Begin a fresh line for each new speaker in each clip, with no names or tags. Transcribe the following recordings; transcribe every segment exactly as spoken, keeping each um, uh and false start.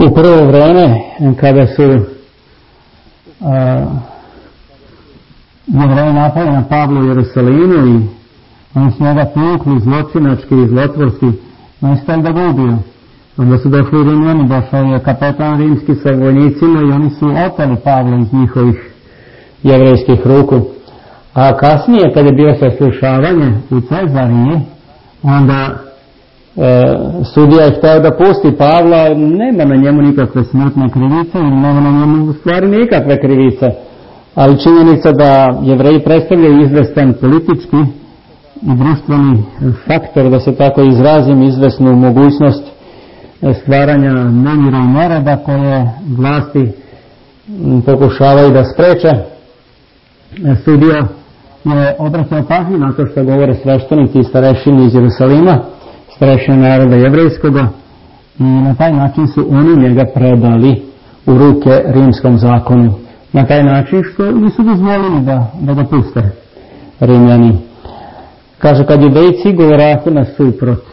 U prvo vreme kada su Jevreji napali na Pavla u Jerusalimu i oni su njega tukli zločinački i zlotvorski, oni su da ga ubiju. Onda su došli Rimljani, došao je kapetan rimski sa vojnicima i oni su oteli Pavla iz njihovih jevrejskih ruku. A kasnije, kad je bilo saslušavanje u Cezariji, onda e, sudija je htio da pusti Pavla, nema na njemu nikakve smrtne krivice ili nema na njemu u stvari nikakve krivice. Ali činjenica da Jevreji predstavljaju izvestan politički i društveni faktor, da se tako izrazim, izvesnu mogućnost stvaranja nemira i nereda koje vlasti pokušavaju da spreče. Sudija je obraćao pažnju na to što govore sveštenici i starešini iz Jerusalima, starešina naroda jevrejskoga, i na taj način su oni njega predali u ruke rimskom zakonu. Na taj način što nisu dozvolili da, da ga puste Rimljani. Kaže, kad judejci govorahu nasuprot.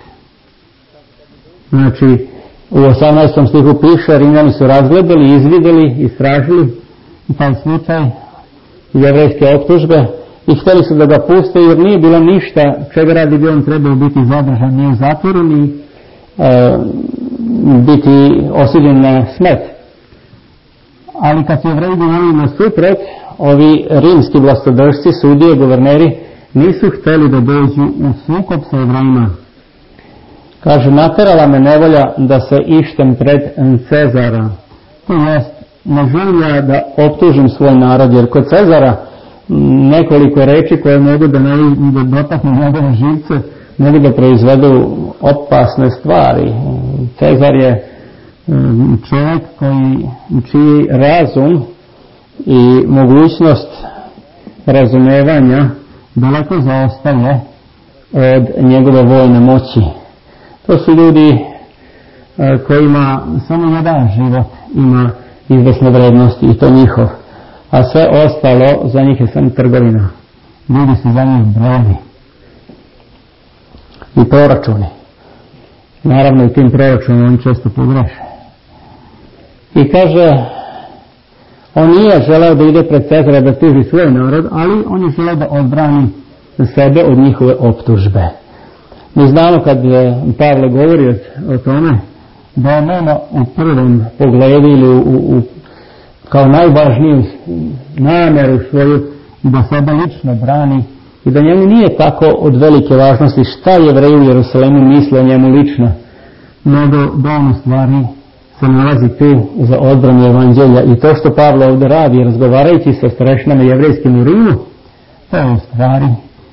Znači, u osamnaestom stihu piše, Rimljani su razgledali, izvidjeli, istražili taj slučaj jevrejske optužbe i htjeli su da ga puste jer nije bilo ništa čega radi bi on trebao biti zadržan, nije u zatvoru ni e, biti osuđen na smrt. Ali kad su Jevreji govorili nasuprot, ovi rimski vlastodržci, sudije, guverneri nisu htjeli da dođu u sukob sa Jevrejima. Kaže, naterala me nevolja da se ištem pred Cezara. To jest, ne želim ja da optužim svoj narod, jer kod Cezara nekoliko reči koje mogu da, ne, da dotaknu njegove živce, mogu da proizvedu opasne stvari. Cezar je čovjek koji, čiji razum i mogućnost razumevanja daleko zaostaje od njegove vojne moći. To su ljudi kojima samo jedan život ima izvesne vrednosti i to njihov, a sve ostalo za njih je samo trgovina. Ljudi su za njih brojevi i proračuni. Naravno, u tim proračunima oni često pogreše. I kaže, on nije želeo da ide pred Cezara da tuži svoj narod, ali on je želeo da odbrani sebe od njihove optužbe. Mi znamo kad Pavle govori o tome da je nema u prvom pogledu ili u, u, kao najvažniju namjeru svoju da sebe lično brani i da njemu nije tako od velike važnosti šta Jevreji u Jerusalimu misle o njemu lično, nego da on u stvari se nalazi tu za odbranu evanđelja. I to što Pavle ovdje radi razgovarajući sa starešinama jevrejskim u Rimu, to je u stvari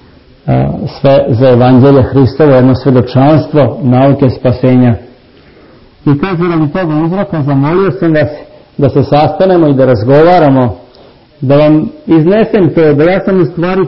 sve za evanđelje Hristovo, jedno svjedočanstvo nauke spasenja. I kaže, radi toga uzroka zamolio sam vas da se sastanemo i da razgovaramo, da vam iznesem to, da ja sam u stvari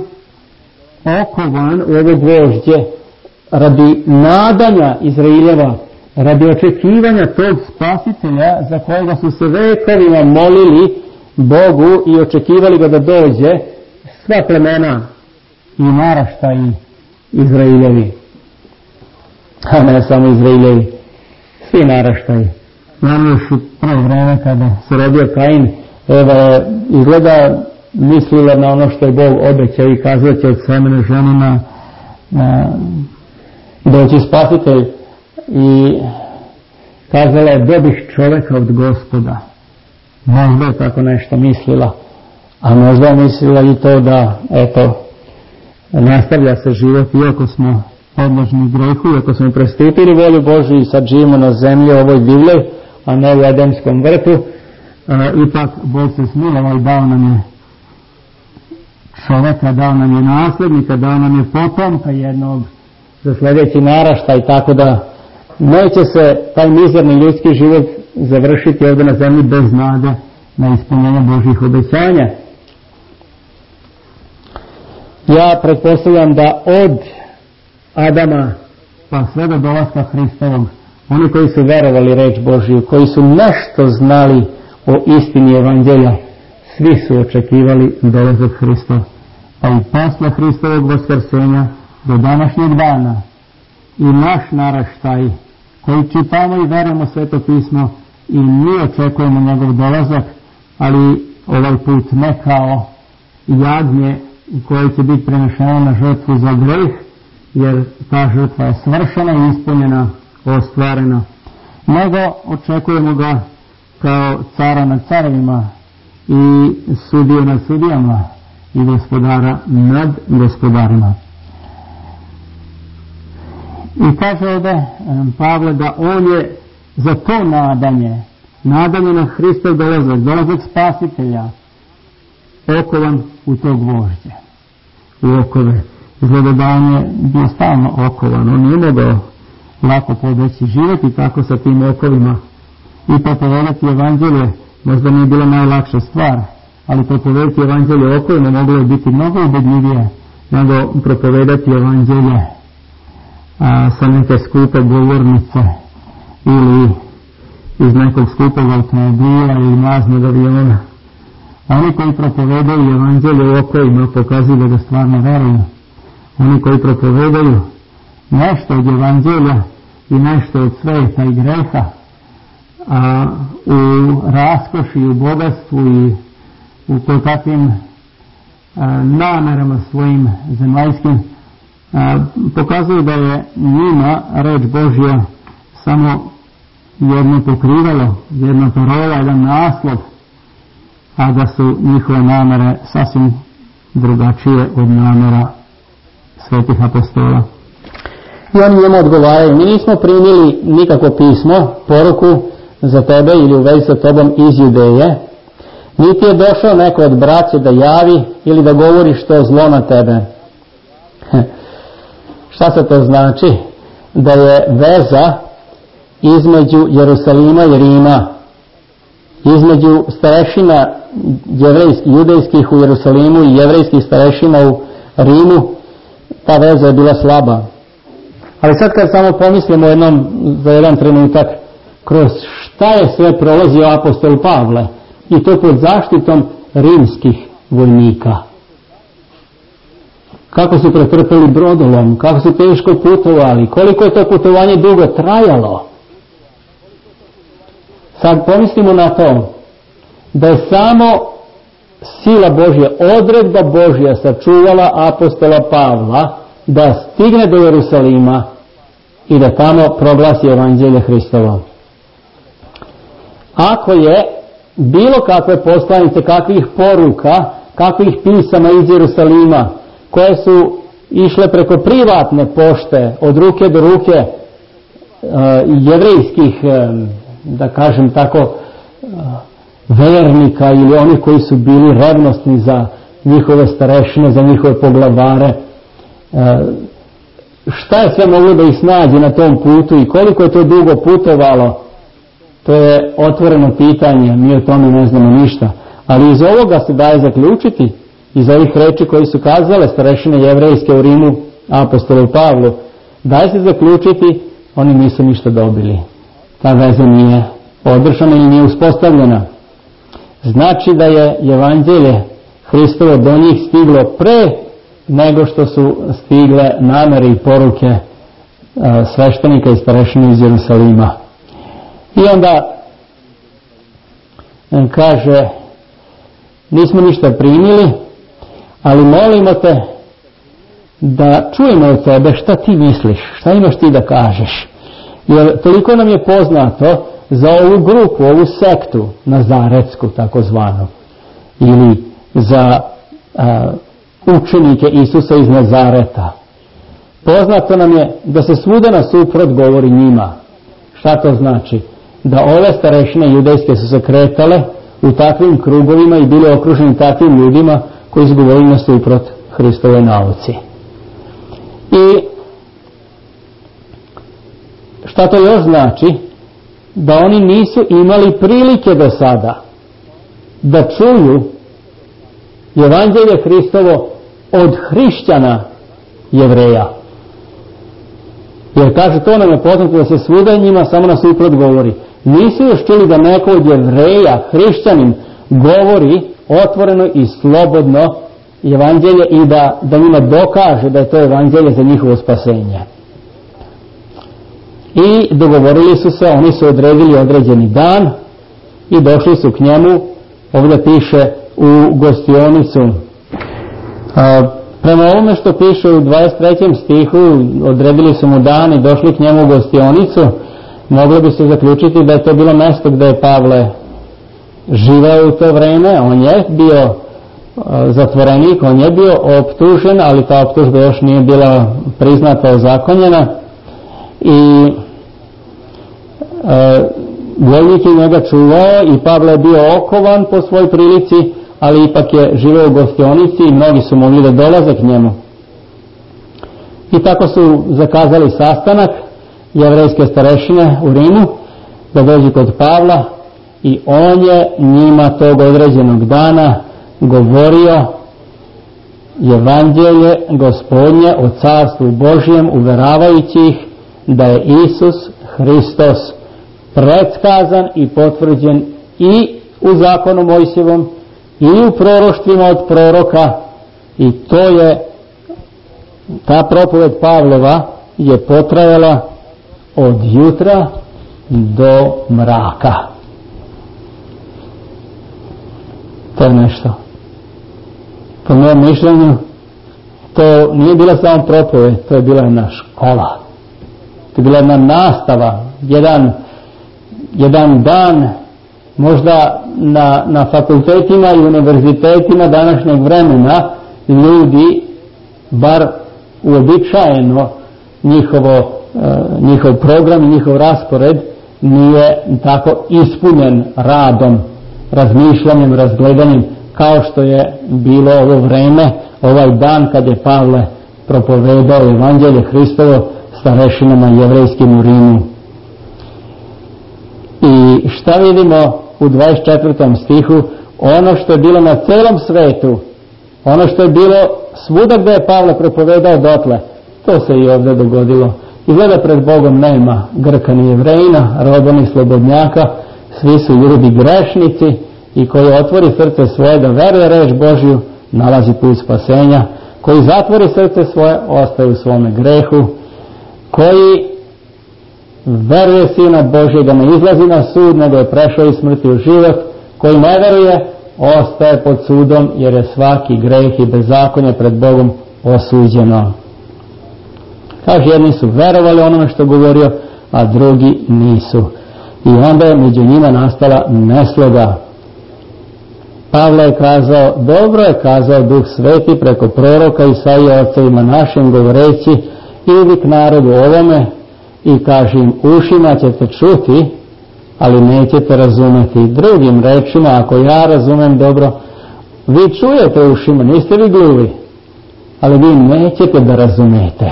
okovan u ovo gvožđe radi nadanja Izraeljeva, radi očekivanja tog spasitelja za kojega su se vekovima molili Bogu i očekivali ga da dođe, sva plemena i naraštaji Izraeljevi, a ne samo Izraeljevi, svi naraštaji. Znamo još u prvo vreme kada se rodio Kain, Eva je izgleda mislila na ono što je Bog obećao i kazao će od semena ženima na doći spasitelj i kazala je dobih čovjeka od Gospoda. Možda je tako nešto mislila, a možda je mislila i to da eto nastavlja se život iako smo podložni grehu, iako smo prestupili volju Božju i sad živimo na zemlji ovoj divljoj, a ne u Edenskom vrtu. A, ipak Bog se smilovao i dao nam je čovjeka, dao nam je nasljednika, dao nam je potomka jednog za sljedeći naraštaj, tako da neće se taj mizerni ljudski život završiti ovdje na zemlji bez nade na ispunjenje Božjih obećanja. Ja pretpostavljam da od Adama pa sve do dolaska Hristovog, oni koji su verovali reč Božju, koji su nešto znali o istini evanđelja, svi su očekivali dolazak Hrista. Pa i posle Hristovog vaskrsenja do današnjeg dana i naš naraštaj koji čitamo i verujemo Sveto pismo i mi očekujemo njegov dolazak, ali ovaj put ne kao jagnje koje će biti prenešeno na žrtvu za greh, jer ta žrtva je svršena i ispunjena, ostvarena, nego očekujemo ga kao cara nad carevima i sudije nad sudijama i gospodara nad gospodarima. I kaže ovdje Pavle da on je za to nadanje, nadanje na Hristov dolazak, dolazak spasitelja, okovan u to gvožđe, u okove. Izgleda da on je bio stalno okovan, on nije mogao lako podeći život i tako sa tim okovima. I propovedati evanđelje možda nije bila najlakša stvar, ali propovedati evanđelje okovima moglo je biti mnogo ubedljivije nego propovedati evanđelje a, sa neke skupe govornice ili iz nekog skupog automobila ili mlaznog aviona. Oni koji propovedaju evanđelje u okovima pokazuju da ga stvarno veruju. Oni koji propovedaju nešto od evanđelja i nešto od sveta i greha, a u raskoši, u bogatstvu i u takvim namerama svojim zemaljskim, a, pokazuju da je njima reč Božja samo jedno pokrivalo, jedna parola, jedan naslov, a da su njihove namere sasvim drugačije od namera svetih apostola. I oni njemu odgovaraju: mi nismo primili nikakvo pismo, poruku za tebe ili u vezi sa tobom iz Judeje, niti je došao neko od braće da javi ili da govori što zlo na tebe. Šta se to znači? Da je veza između Jerusalima i Rima, između starešina judejskih u Jerusalimu i jevrejskih starešina u Rimu, ta veza je bila slaba. Ali sad kad samo pomislimo jednom, za jedan trenutak, kroz šta je sve prolazio apostol Pavle, i to pod zaštitom rimskih vojnika. Kako su pretrpeli brodolom, kako su teško putovali, koliko je to putovanje dugo trajalo. Sad pomislimo na to da je samo sila Božja, odredba Božja sačuvala apostola Pavla da stigne do Jerusalima i da tamo proglasi evanđelje Hristovo. Ako je bilo kakve poslanice, kakvih poruka, kakvih pisama iz Jerusalima, koje su išle preko privatne pošte od ruke do ruke e, jevrejskih, e, da kažem tako, e, vernika ili oni koji su bili revnosni za njihove starešine, za njihove poglavare, e, šta je sve moglo da ih snađe na tom putu i koliko je to dugo putovalo, to je otvoreno pitanje, mi o tome ne znamo ništa. Ali iz ovoga se daje zaključiti, iz ovih reči koji su kazale starešine jevrejske u Rimu apostolu Pavlu, daje se zaključiti, oni nisu ništa dobili. Ta veza nije održana i nije uspostavljena. Znači da je evanđelje Hristovo do njih stiglo pre nego što su stigle namere i poruke sveštenika i starešina iz Jerusalima. I onda kaže: nismo ništa primili, ali molimo te da čujemo od tebe šta ti misliš, šta imaš ti da kažeš. Jer toliko nam je poznato za ovu grupu, ovu sektu nazaretsku takozvanu, ili za a, učenike Isusa iz Nazareta. Poznato nam je da se svuda nasuprot govori njima. Šta to znači? Da ove starešine judejske su se kretale u takvim krugovima i bili okruženi takvim ljudima koji su govorili nasuprot Hristovoj nauci. I šta to još znači? Da oni nisu imali prilike do sada da čuju evanđelje Hristovo od hrišćana Jevreja. Jer kaže, to nam je poznato da se svuda njima samo nasuprot govori. Nisu još čuli da neko od Jevreja, hrišćanin, govori otvoreno i slobodno evanđelje i da, da njima dokaže da je to evanđelje za njihovo spasenje. i dogovorili su se, oni su odredili određeni dan i došli su k njemu, ovdje piše, u gostionicu. A, prema ovome što piše u dvadeset trećem stihu, odredili su mu dan i došli k njemu u gostionicu, moglo bi se zaključiti da je to bilo mjesto gdje je Pavle živeo u to vrijeme. On je bio zatvorenik, on je bio optužen, ali ta optužba još nije bila priznata, ozakonjena, i e, vojnik je njega čuvao i Pavle je bio okovan po svoj prilici, ali ipak je živeo u gostionici i mnogi su mogli da dolaze k njemu. I tako su zakazali sastanak jevrejske starešine u Rimu da dođu kod Pavla i on je njima tog određenog dana govorio evanđelje Gospodnje o carstvu Božjem, uveravajući ih da je Isus Hristos predskazan i potvrđen i u zakonu Mojsijevom i u proroštvima od proroka, i to je, ta propoved Pavlova je potrajala od jutra do mraka. To je nešto. Po mojem mišljenju to nije bila samo propoved, to je bila jedna škola. To je bila jedna nastava, jedan, jedan dan možda na, na fakultetima i univerzitetima današnjeg vremena ljudi, bar uobičajeno njihovo, njihov program i njihov raspored nije tako ispunjen radom, razmišljanjem, razgledanjem kao što je bilo ovo vreme, ovaj dan kad je Pavle propovedao evanđelje Hristovo starešinama jevrejskim u Rimu. I šta vidimo u dvadeset četvrtom stihu? Ono što je bilo na celom svetu, ono što je bilo svuda gdje je Pavle propovedao dotle, to se i ovdje dogodilo. Izgleda pred Bogom nema Grka ni Jevrejina, roba ni slobodnjaka, svi su ljudi grešnici, i koji otvori srce svoje da veruje reč Božju, nalazi put spasenja. Koji zatvori srce svoje, ostaje u svome grehu. Koji veruje Sina Božjega, ne izlazi na sud, nego je prešao iz smrti u život. Koji ne veruje, ostaje pod sudom, jer je svaki greh i bezakonje pred Bogom osuđeno. Kaže, jedni su verovali onome što govorio, a drugi nisu. I onda je među njima nastala nesloga. Pavle je kazao, dobro je kazao Duh Sveti preko proroka Isaije ocevima našim govoreći, idi k narodu ovome i kaži im, ušima ćete čuti, ali nećete razumeti. Drugim rečima, ako ja razumem dobro, vi čujete ušima, niste vi gluvi, ali vi nećete da razumete.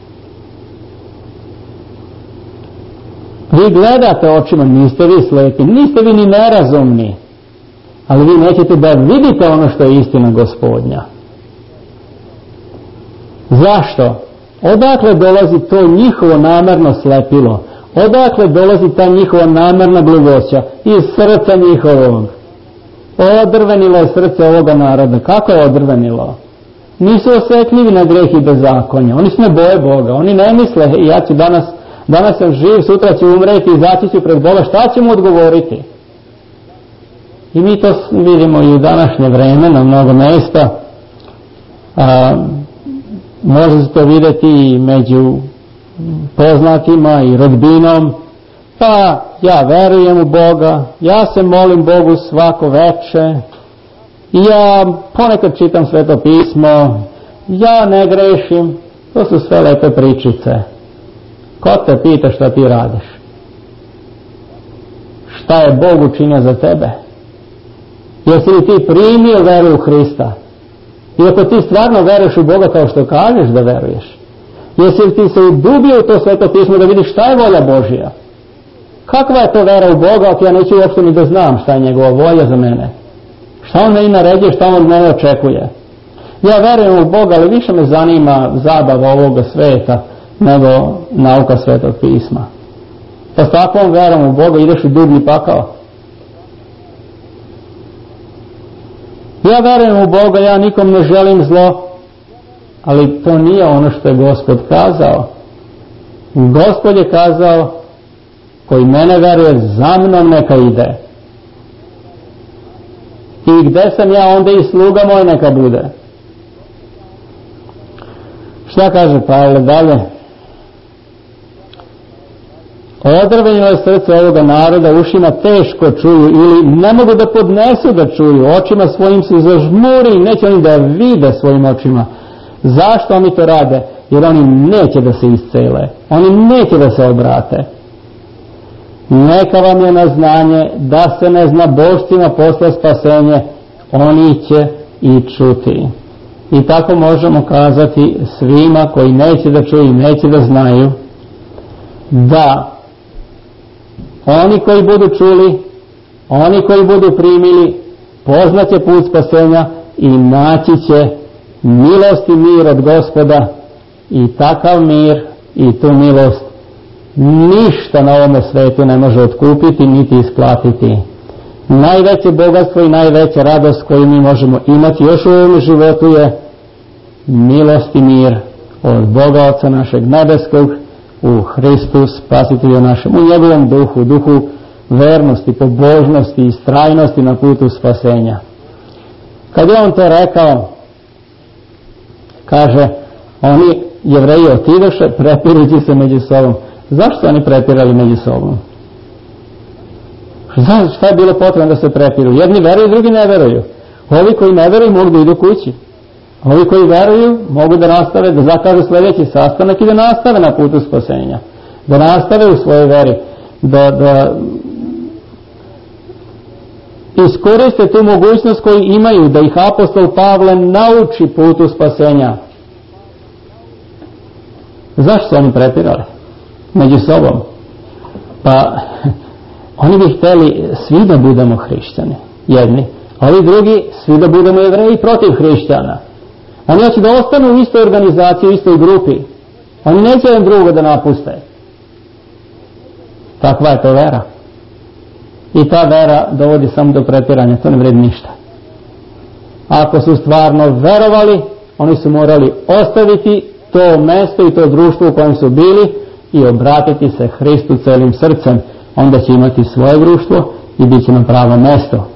Vi gledate očima, niste vi slepi, niste vi ni nerazumni, ali vi nećete da vidite ono što je istina Gospodnja. Zašto? Odakle dolazi to njihovo namerno slepilo? Odakle dolazi ta njihova namerna gluvoća? Iz srca njihovog. Odrvenilo je srce ovoga naroda. Kako je odrvenilo? Nisu osetljivi na greh i bezakonje. Oni se ne boje Boga. Oni ne misle, ja ću danas, danas sam živ, sutra ću umreti, izaći ću pred Boga. Šta ću mu odgovoriti? I mi to vidimo i u današnje vreme na mnogo mjesta. A, može se to vidjeti i među poznatima i rodbinom. Pa ja verujem u Boga, ja se molim Bogu svako veče, ja ponekad čitam Sveto pismo, ja ne grešim. To su sve lepe pričice. Ko te pita šta ti radiš? Šta je Bog učinio za tebe? Jesi li ti primio veru u Hrista? I ako ti stvarno veruješ u Boga kao što kažeš da veruješ, jesi li ti se udubio u to Sveto pismo da vidiš šta je volja Božja? Kakva je to vera u Boga ako ja neću uopšte ni da znam šta je njegova volja za mene? Šta on meni naređuje, šta on od mene očekuje? Ja verujem u Boga, ali više me zanima zabava ovoga sveta nego nauka Svetog pisma. Pa s takvom verom u Boga ideš u dublji pakao. Ja verujem u Boga, ja nikom ne želim zlo, ali to nije ono što je Gospod kazao. Gospod je kazao, koji mene veruje, za mnom neka ide. I gde sam ja, onda i sluga moj neka bude. Šta kaže Pavle dalje? Odrvenilo je srce ovoga naroda, ušima teško čuju ili ne mogu da podnesu da čuju, očima svojim su zažmurili, neće oni da vide svojim očima. Zašto oni to rade? Jer oni neće da se iscele, oni neće da se obrate. Neka vam je na znanje da se ne zna božcima posle spasenje, oni će i čuti. I tako možemo kazati svima koji neće da čuju i neće da znaju, da oni koji budu čuli, oni koji budu primili, poznaće put spasenja i naći će milost i mir od Gospoda, i takav mir i tu milost ništa na ovome svetu ne može otkupiti niti isplatiti. Najveće bogatstvo i najveća radost koju mi možemo imati još u ovom životu je milost i mir od Boga Oca našeg nebeskog u Hristu Spasitelju našem, u njegovom duhu, duhu vernosti, pobožnosti i istrajnosti na putu spasenja. Kad je on to rekao, kaže, oni Jevreji otidoše prepirući se među sobom. Zašto su oni prepirali među sobom? Šta je bilo potrebno da se prepiru? Jedni veruju, drugi ne veruju. Ovi koji ne veruju mogu da idu kući. Ovi koji veruju mogu da nastave, da zakažu sljedeći sastanak i da nastave na putu spasenja. Da nastave u svojoj veri. Da, da iskoriste tu mogućnost koju imaju, da ih apostol Pavle nauči putu spasenja. Zašto su oni prepirali među sobom? Pa oni bi htjeli svi da budemo hrišćani, jedni, a ovi drugi svi da budemo Jevreji protiv hrišćana. Oni hoće da ostanu u istoj organizaciji, u istoj grupi. Oni neće jedan drugo da napuste. Takva je to vera. I ta vera dovodi samo do prepiranja, to ne vredi ništa. Ako su stvarno verovali, oni su morali ostaviti to mesto i to društvo u kojem su bili i obratiti se Hristu celim srcem. Onda će imati svoje društvo i bit će na pravo mesto.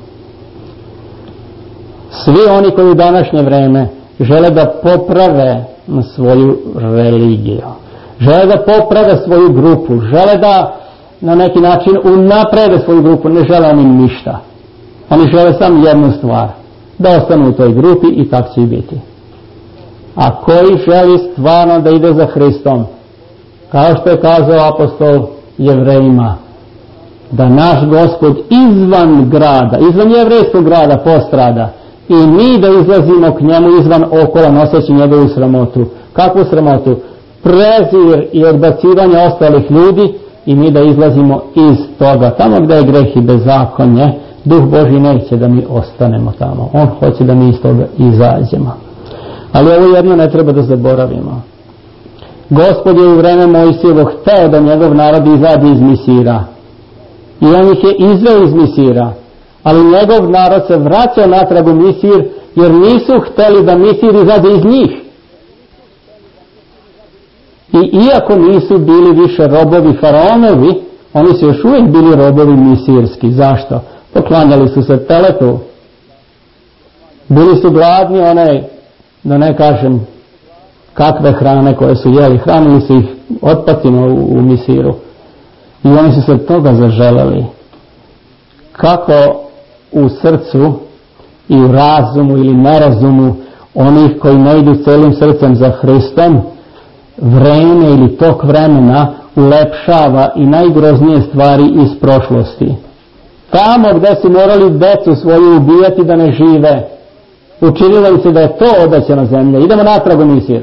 Svi oni koji u današnje vreme žele da poprave svoju religiju, žele da poprave svoju grupu, žele da na neki način unaprede svoju grupu, ne žele oni ništa. Oni žele samo jednu stvar, da ostanu u toj grupi i tako će i biti. A koji želi stvarno da ide za Hristom, kao što je kazao apostol Jevrejima, da naš Gospod izvan grada, izvan jevrejskog grada postrada i mi da izlazimo k njemu izvan okola noseći njegovu sramotu. Kakvu sramotu? Prezir i odbacivanje ostalih ljudi i mi da izlazimo iz toga. Tamo gdje je greh i bezakonje, Duh Božji neće da mi ostanemo tamo. On hoće da mi iz toga izađemo. Ali ovo jedno ne treba da zaboravimo. Gospod je u vreme Mojsijevo hteo da njegov narod izađe iz Misira. I on ih je izveo iz Misira. Ali njegov narod se vraćao natrag u Misir, jer nisu hteli da Misir izađe iz njih. I iako nisu bili više robovi faraonovi, oni su još uvijek bili robovi misirski. Zašto? Poklanjali su se teletu. Bili su gladni onaj, da ne kažem kakve hrane koje su jeli. Hranili su ih otpacima u, u Misiru. I oni su se toga zaželeli. Kako u srcu i u razumu ili nerazumu onih koji ne idu celim srcem za Hristom, vreme ili tok vremena ulepšava i najgroznije stvari iz prošlosti. Tamo gdje su morali decu svoju ubijati da ne žive, učinilo im se da je to obećana zemlja. Idemo natrag u Misir.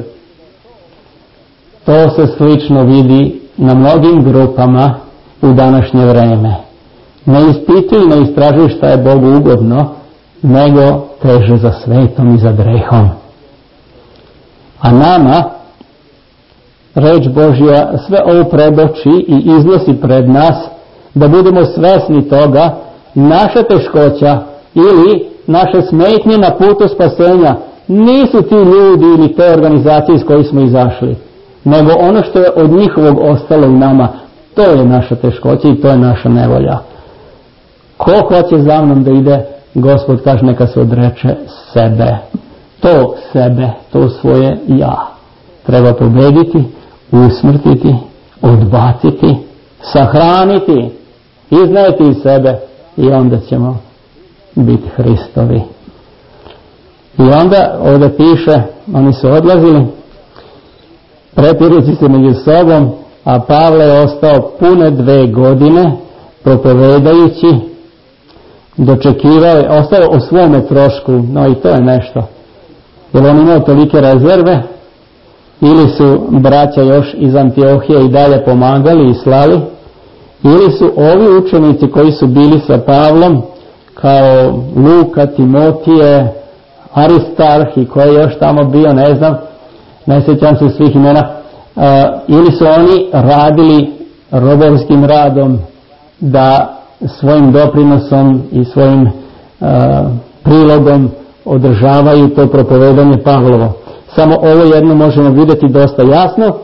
To se slično vidi na mnogim grupama u današnje vreme. Ne ispituj i ne istražuj šta je Bogu ugodno, nego teže za svetom i za grehom. A nama reč Božja sve ovo predoči i iznosi pred nas da budemo svesni toga, naša teškoća ili naše smetnje na putu spasenja nisu ti ljudi ili te organizacije iz kojih smo izašli. nego ono što je od njihovog ostalo u nama. To je naša teškoća i to je naša nevolja. Ko hoće za mnom da ide, Gospod kaže neka se odreče sebe. To sebe, to svoje ja treba pobediti, usmrtiti, odbaciti, sahraniti, iznajeti iz sebe i onda ćemo biti Hristovi. I onda ovdje piše, oni su odlazili, prepirući se među sobom, a Pavle je ostao pune dve godine propovedajući, dočekivao, ostao o svome trošku, no i to je nešto. Jer on imao tolike rezerve, ili su braća još iz Antiohije i dalje pomagali i slali, ili su ovi učenici koji su bili sa Pavlom, kao Luka, Timotije, Aristarh i koji je još tamo bio, ne znam, ne sjećam se svih imena, uh, ili su oni radili robovskim radom da svojim doprinosom i svojim uh, prilogom održavaju to propovedanje Pavlovo. Samo ovo jedno možemo vidjeti dosta jasno,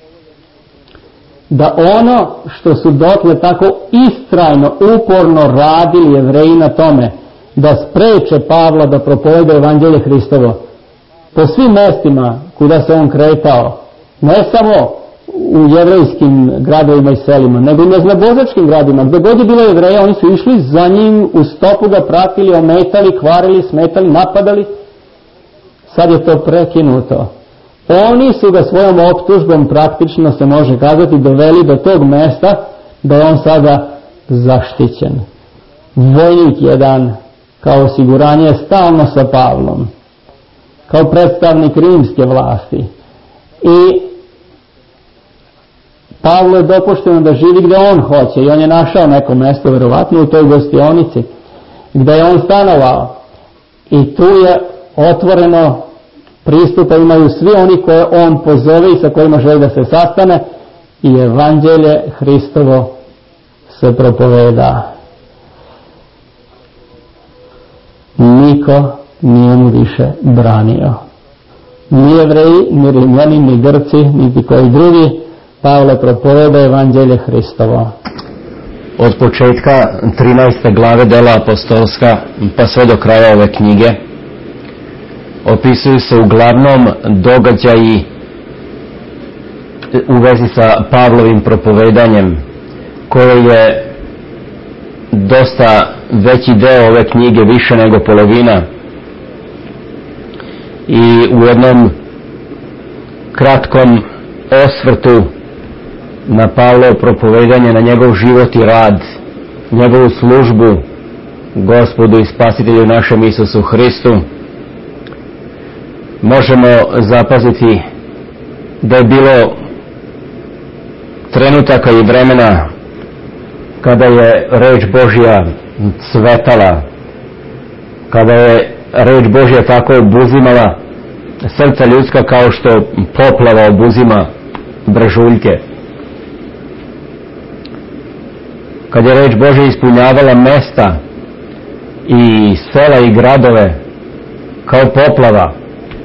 da ono što su dotle tako istrajno, uporno radili Jevreji na tome, da spreče Pavla da propoveda evanđelje Hristovo, po svim mestima kuda se on kretao, ne samo u jevrejskim gradovima i selima, nego i neznabožačkim gradima, gdje god je bilo Jevreja, oni su išli za njim u stopu, ga pratili, ometali, kvarili, smetali, napadali. Sad je to prekinuto. Oni su ga svojom optužbom, praktično se može kazati, doveli do tog mesta da je on sada zaštićen. Vojnik jedan, kao osiguranje, je stalno sa Pavlom, kao predstavnik rimske vlasti. I Pavlo je dopušteno da živi gdje on hoće i on je našao neko mjesto, vjerovatno u toj gostionici, gdje je on stanovao. I tu je otvoreno pristupa imaju svi oni koje on pozove i sa kojima želi da se sastane, i evanđelje Hristovo se propoveda. Niko nije mu više branio. Ni Jevreji, ni Rimljani, ni Grci, niti koji drugi. Pavle propoveda evanđelje Hristovo.
Od početka trinaeste glave Dela apostolska pa sve do kraja ove knjige opisuju se uglavnom događaji u vezi sa Pavlovim propovedanjem, koje je dosta veći deo ove knjige, više nego polovina. I u jednom kratkom osvrtu na Pavlovo propovedanje, na njegov život i rad, njegovu službu Gospodu i Spasitelju našem Isusu Hristu, možemo zapaziti da je bilo trenutaka i vremena kada je reč Božja cvetala, kada je reč Božja tako obuzimala srca ljudska kao što poplava obuzima brežuljke. Kad je reč Božja ispunjavala mesta i sela i gradove kao poplava.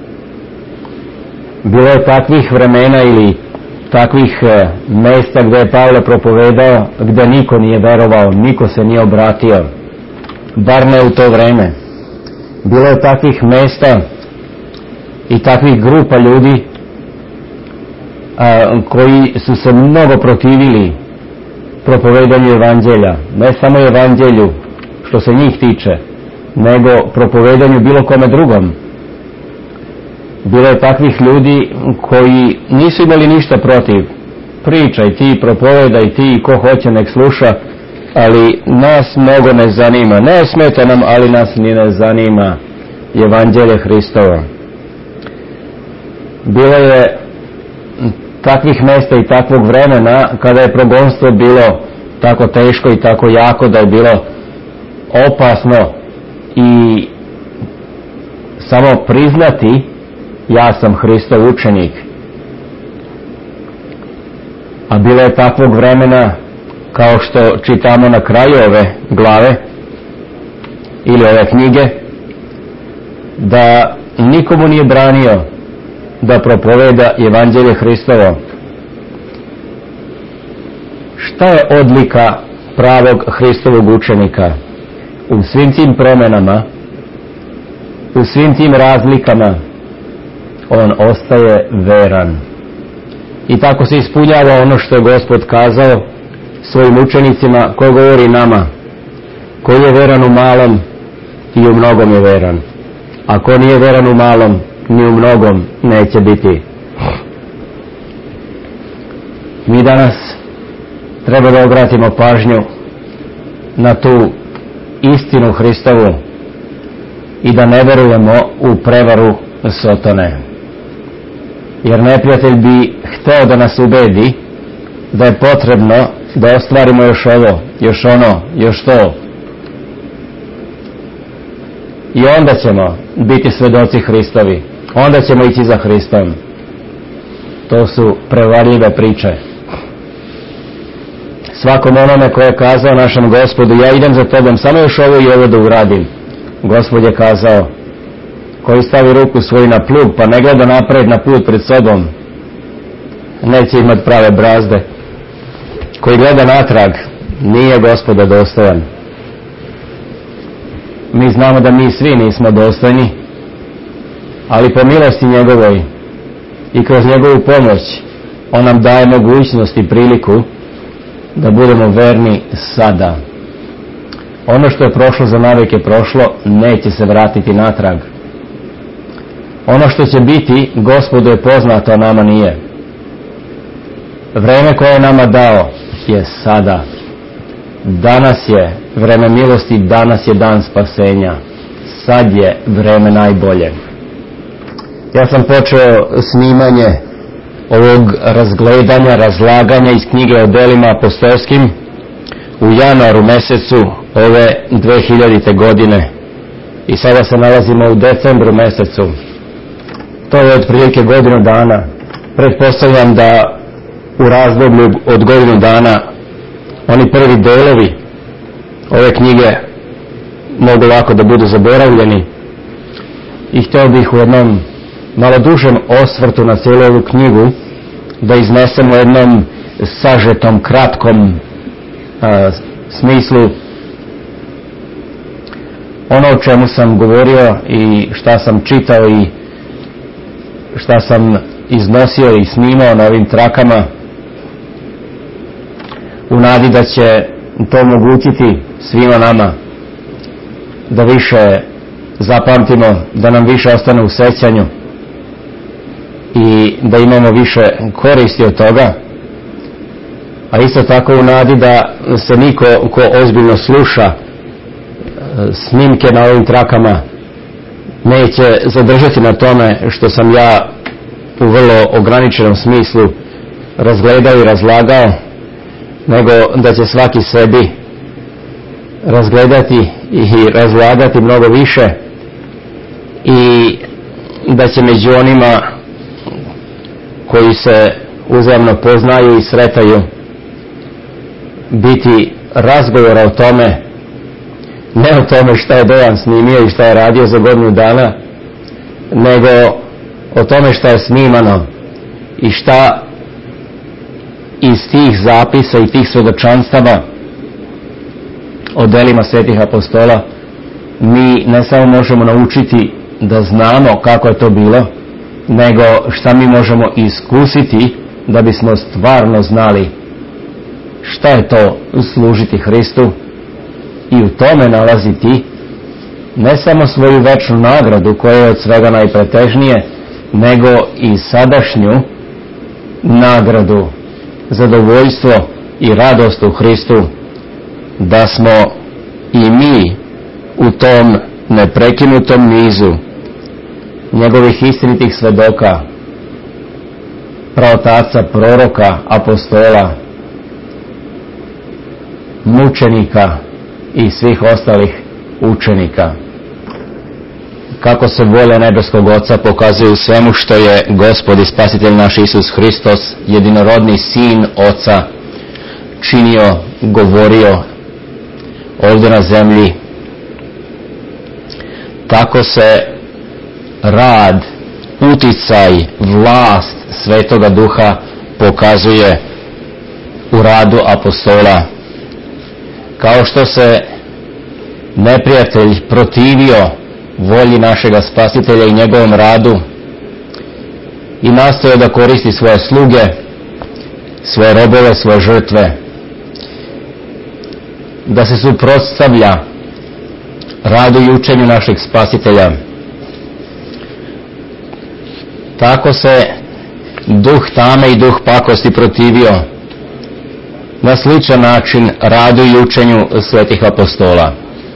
Bilo je takvih vremena ili takvih e, mesta gdje je Pavle propovedao, gdje niko nije verovao, niko se nije obratio, bar ne u to vreme. Bilo je takvih mesta i takvih grupa ljudi a, koji su se mnogo protivili propovedanju evanđelja, ne samo evanđelju što se njih tiče, nego propovedanju bilo kome drugom. Bilo je takvih ljudi koji nisu imali ništa protiv. Pričaj ti, propovedaj ti, ko hoće nek sluša, ali nas mnogo ne zanima. Ne smeta nam, ali nas ni ne zanima evanđelje Hristovo. Bilo je takvih mjesta i takvog vremena kada je progonstvo bilo tako teško i tako jako da je bilo opasno i samo priznati ja sam Hristov učenik. A bilo je takvog vremena, kao što čitamo na kraju ove glave ili ove knjige, da nikomu nije branio da propoveda evanđelje Hristovo. Šta je odlika pravog Hristovog učenika? U svim tim promenama, u svim tim razlikama, on ostaje veran. I tako se ispunjava ono što je Gospod kazao svojim učenicima, ko govori nama: koji je veran u malom, i u mnogom je veran. A ko nije veran u malom, ni u mnogom neće biti. Mi danas treba da obratimo pažnju na tu istinu Hristovu i da ne verujemo u prevaru Sotone. Jer neprijatelj bi hteo da nas ubedi da je potrebno da ostvarimo još ovo, još ono, još to. I onda ćemo biti svedoci Hristovi. Onda ćemo ići za Hristom. To su prevarljive priče. Svakom onome ko je kazao našem Gospodu: ja idem za tobom, samo još ovo i ovo da uradim. Gospod je kazao: koji stavi ruku svoju na plug pa ne gleda napred na put pred sobom, neće imati prave brazde. Koji gleda natrag, nije Gospoda dostojan. Mi znamo da mi svi nismo dostojni, ali po milosti njegovoj i kroz njegovu pomoć on nam daje mogućnost i priliku da budemo verni sada. Ono što je prošlo za navijek je prošlo, neće se vratiti natrag. Ono što će biti, Gospodu je poznato, a nama nije. Vreme koje je nama dao je sada. Danas je vreme milosti, danas je dan spasenja. Sad je vreme najbolje. Ja sam počeo snimanje ovog razgledanja, razlaganja iz knjige o delima apostolskim u januaru mesecu ove dve hiljadite godine. I sada se nalazimo u decembru mesecu. To je otprilike godinu dana. Pretpostavljam da u razdoblju od godinu dana oni prvi delovi ove knjige mogu lako da budu zaboravljeni. I htio bih u jednom malo dužem osvrtu na cijelu ovu knjigu da iznesemo jednom sažetom, kratkom a, smislu ono o čemu sam govorio i šta sam čitao i šta sam iznosio i snimao na ovim trakama, u nadi da će to omogućiti svima nama da više zapamtimo, da nam više ostane u sećanju i da imamo više koristi od toga, a isto tako u nadi da se niko ko ozbiljno sluša snimke na ovim trakama neće zadržati na tome što sam ja u vrlo ograničenom smislu razgledao i razlagao, nego da će svaki sebi razgledati i razlagati mnogo više i da će među onima koji se uzajamno poznaju i sretaju biti razgovora o tome, ne o tome šta je Dejan snimio i šta je radio za godinu dana, nego o tome šta je snimano i šta iz tih zapisa i tih svedočanstava o delima svetih apostola mi ne samo možemo naučiti da znamo kako je to bilo, nego šta mi možemo iskusiti da bismo stvarno znali šta je to služiti Hristu i u tome nalaziti ne samo svoju večnu nagradu koja je od svega najpretežnije, nego i sadašnju nagradu, zadovoljstvo i radost u Hristu, da smo i mi u tom neprekinutom nizu njegovih istinitih svedoka, praotaca, proroka, apostola, mučenika i svih ostalih učenika. Kako se volja nebeskog Oca pokazuje u svemu što je Gospod i Spasitelj naš Isus Hristos, jedinorodni Sin Oca, činio, govorio ovdje na zemlji. Tako se rad uticaj, vlast Svetoga Duha pokazuje u radu apostola. Kao što se neprijatelj protivio volji našega Spasitelja i njegovom radu i nastojao da koristi svoje sluge, svoje robove, svoje žrtve, da se suprotstavlja radu i učenju našeg Spasitelja, tako se duh tame i duh pakosti protivio na sličan način radu i učenju svetih apostola.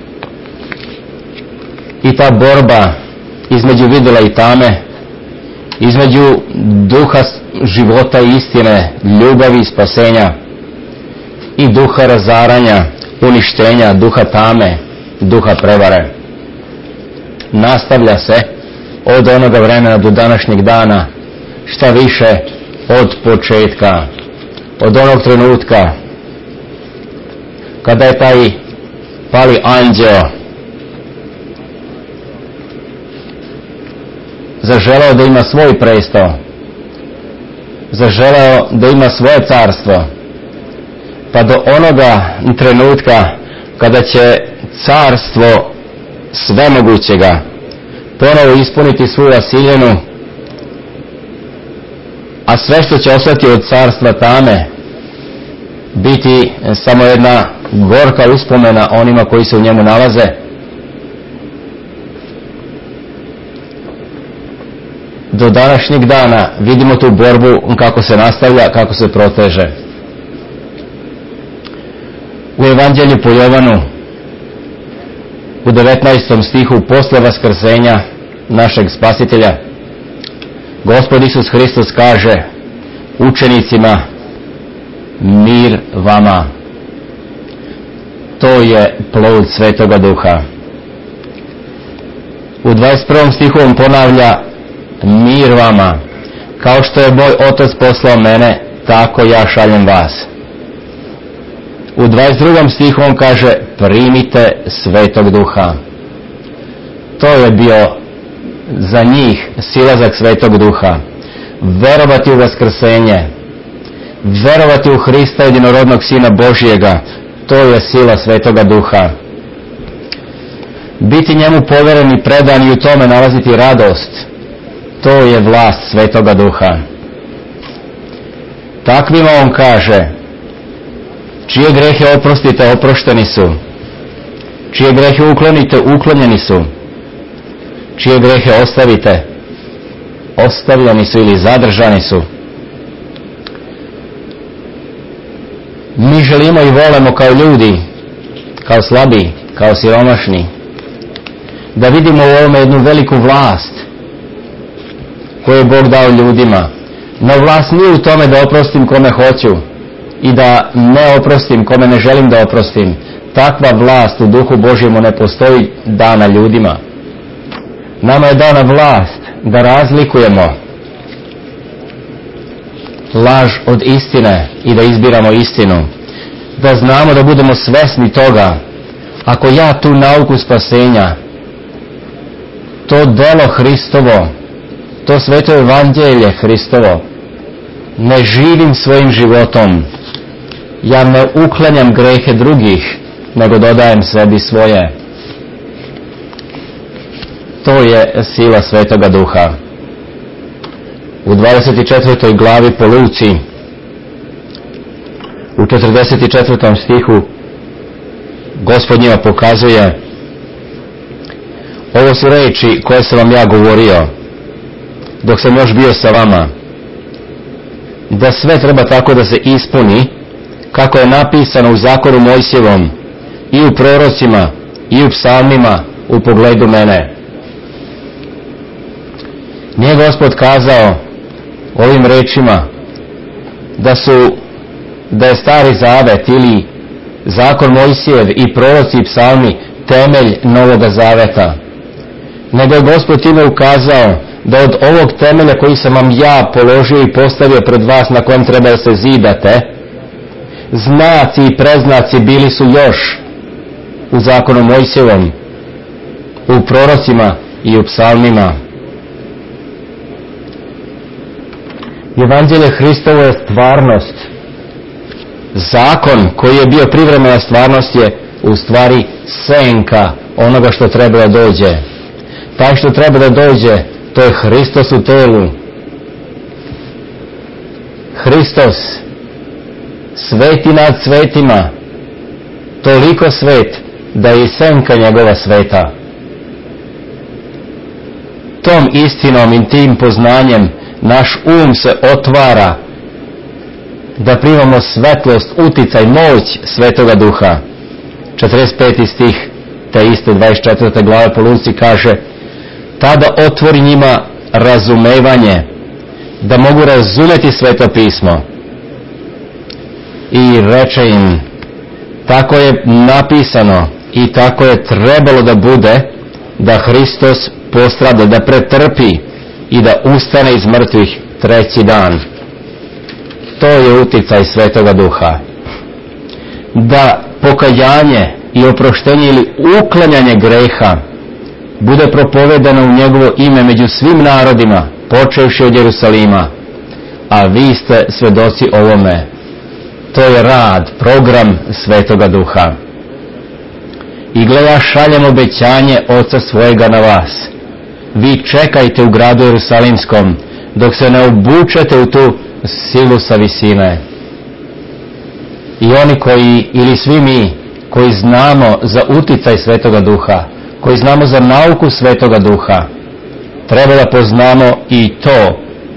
I ta borba između videla i tame, između duha života i istine, ljubavi i spasenja i duha razaranja, uništenja, duha tame, duha prevare, nastavlja se od onoga vremena do današnjeg dana, šta više od početka, od onog trenutka kada je taj pali anđeo zaželeo da ima svoj presto, zaželeo da ima svoje carstvo, pa do onoga trenutka kada će carstvo svemogućega ponovo ispuniti svu vasiljenu, a sve što će ostati od carstva tame biti samo jedna gorka uspomena onima koji se u njemu nalaze. Do današnjeg dana vidimo tu borbu kako se nastavlja, kako se proteže. U Evanđelju po Jovanu u devetnaestom stihu posle vaskrsenja našeg Spasitelja Gospod Isus Hristos kaže učenicima: mir vama. To je plod Svetoga Duha. U dvadeset prvom stihu on ponavlja: mir vama, kao što je moj Otac poslao mene, tako ja šaljem vas. U dvadeset drugom stihu on kaže: primite Svetog Duha. To je bio za njih silazak Svetog Duha. Verovati u vaskrsenje, verovati u Hrista, jedinorodnog Sina Božijega, to je sila Svetoga Duha. Biti njemu poveren i predan i u tome nalaziti radost, to je vlast Svetoga Duha. Takvima on kaže: čije grehe oprostite, oprošteni su. Čije grehe uklonite, uklonjeni su. Čije grehe ostavite, ostavljeni su ili zadržani su. Mi želimo i volimo kao ljudi, kao slabi, kao siromašni, da vidimo u ovome jednu veliku vlast koju je Bog dao ljudima. No vlast nije u tome da oprostim kome hoću i da ne oprostim kome ne želim da oprostim. Takva vlast u Duhu Božjemu ne postoji dana ljudima. Nama je dana vlast da razlikujemo laž od istine i da izbiramo istinu. Da znamo, da budemo svesni toga, ako ja tu nauku spasenja, to delo Hristovo, to sveto evanđelje Hristovo, ne živim svojim životom, ja ne uklanjam grehe drugih, nego dodajem sebi svoje. To je sila Svetoga Duha. U dvadeset četvrtoj glavi po Luci, u četrdeset četvrtom stihu, Gospod njima pokazuje: ovo su reči koje sam vam ja govorio dok sam još bio sa vama, da sve treba tako da se ispuni kako je napisano u zakonu Mojsijevom i u prorocima i u psalmima u pogledu mene. Nije Gospod kazao ovim rečima da su da je Stari Zavet ili zakon Mojsijev i proroci i psalmi temelj Novoga Zaveta, nego je Gospod time ukazao da od ovog temelja koji sam vam ja položio i postavio pred vas, na kojem treba da se zidate, znaci i preznaci bili su još u zakonu Mojsijevom, u prorocima i u psalmima. Evanđelje Hristovo je stvarnost. Zakon koji je bio privremena stvarnost je u stvari senka onoga što treba da dođe. Taj što treba da dođe, to je Hristos u telu. Hristos, sveti nad svetima, toliko svet da je i senka njegova sveta. Tom istinom i tim poznanjem naš um se otvara da primamo svetlost, uticaj, moć Svetoga Duha. četrdeset peti stih te iste dvadeset četvrte glave po Luci kaže: tada otvori njima razumevanje, da mogu razumeti Sveto pismo. I reče im: tako je napisano i tako je trebalo da bude, da Hristos postrada, da pretrpi i da ustane iz mrtvih treći dan. To je uticaj Svetoga Duha. Da pokajanje i oproštenje ili uklanjanje greha bude propovedano u njegovo ime među svim narodima, počevši od Jerusalima, a vi ste svedoci ovome. To je rad, program Svetoga Duha. I gle, ja šaljem obećanje Oca svojega na vas. Vi čekajte u gradu Jerusalimskom, dok se ne obučete u tu silu sa visine. I oni koji, ili svi mi, koji znamo za uticaj Svetoga Duha, koji znamo za nauku Svetoga Duha, treba da poznamo i to,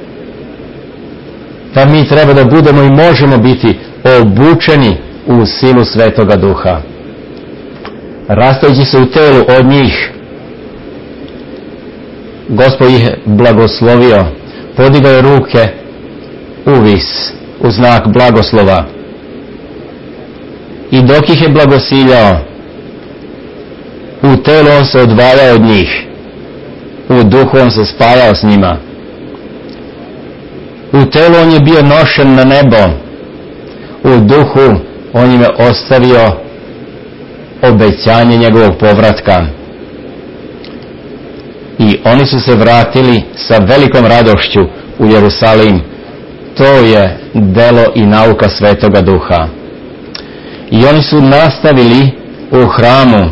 da mi treba da budemo i možemo biti obučeni u silu Svetoga Duha. Rastajući se u telu od njih, Gospod ih blagoslovio, podigao je ruke uvis u znak blagoslova. I dok ih je blagosiljao, u telu on se odvajao od njih, u duhu on se spajao s njima. U telu on je bio nošen na nebo, u duhu on im je ostavio obećanje njegovog povratka. I oni su se vratili sa velikom radošću u Jerusalim. To je delo i nauka Svetoga Duha. I oni su nastavili u hramu,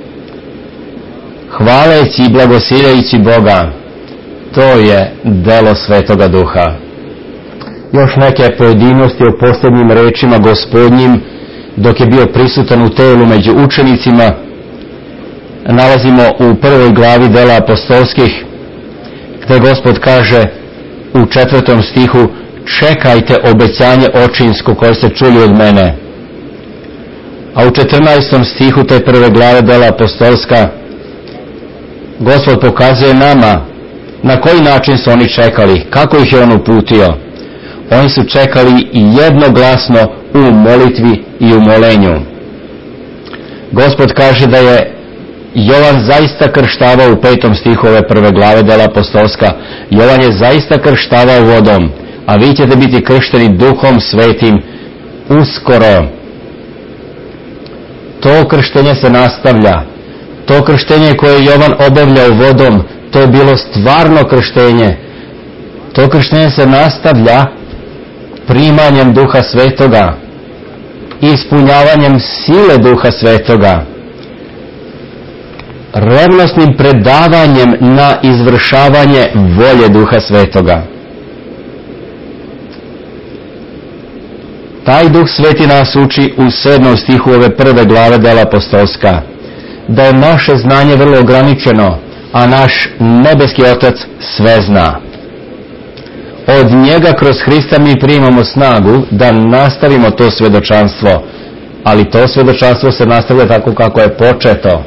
hvaleći i blagosiljajući Boga. To je delo Svetoga Duha. Još neke pojedinosti o posljednjim rečima Gospodnjim dok je bio prisutan u telu među učenicima nalazimo u prvoj glavi dela apostolskih, gdje Gospod kaže u četvrtom stihu: čekajte obećanje očinsko koje ste čuli od mene. A u četrnaestom stihu te prve glave dela apostolska Gospod pokazuje nama na koji način su oni čekali, kako ih je on uputio. Oni su čekali jednoglasno u molitvi i u molenju. Gospod kaže da je Jovan zaista krštavao u petom stihu ove prve glave dela apostolska. Jovan je zaista krštavao vodom, a vi ćete biti kršteni Duhom Svetim uskoro. To krštenje se nastavlja. To krštenje koje je Jovan obavljao vodom, to je bilo stvarno krštenje. To krštenje se nastavlja primanjem Duha Svetoga, ispunjavanjem sile Duha Svetoga, revnosnim predavanjem na izvršavanje volje Duha Svetoga. Taj Duh Sveti nas uči u sedmom stihu ove prve glave dela apostolska, da je naše znanje vrlo ograničeno, a naš nebeski Otac sve zna. Od njega kroz Hrista mi primamo snagu da nastavimo to svjedočanstvo, ali to svjedočanstvo se nastavlja tako kako je početo.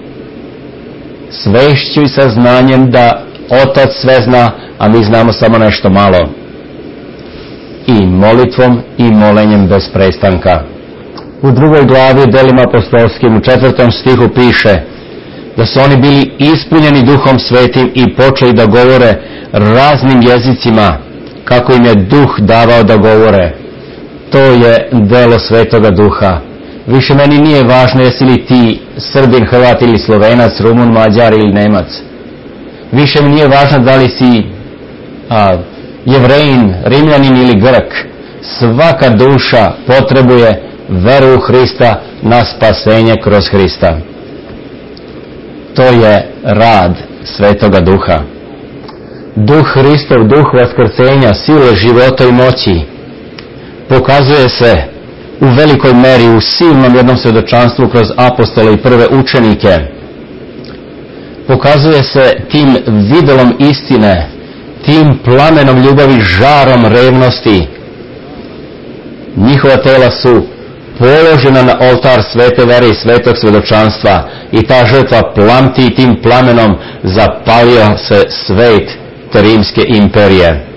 Svešću i saznanjem da Otac sve zna, a mi znamo samo nešto malo. I molitvom i molenjem bez prestanka. U drugoj glavi delima apostolskim u četvrtom stihu piše da su oni bili ispunjeni Duhom Svetim i počeli da govore raznim jezicima kako im je Duh davao da govore. To je delo Svetoga Duha. Više meni nije važno jesi li ti Srbin, Hrvat ili Slovenac, Rumun, Mađar ili Nemac. Više mi nije važno da li si a, Jevrejin, Rimljanin ili Grk, svaka duša potrebuje veru u Hrista na spasenje kroz Hrista. To je rad Svetoga Duha. Duh Hristov, duh vaskrsenja, sile, života i moći pokazuje se u velikoj meri u silnom jednom svjedočanstvu kroz apostole i prve učenike. Pokazuje se tim vidolom istine, tim plamenom ljubavi, žarom revnosti. Njihova tela su položena na oltar svete vere i svetog svjedočanstva i ta žrtva plamti i tim plamenom zapalio se svet te rimske imperije.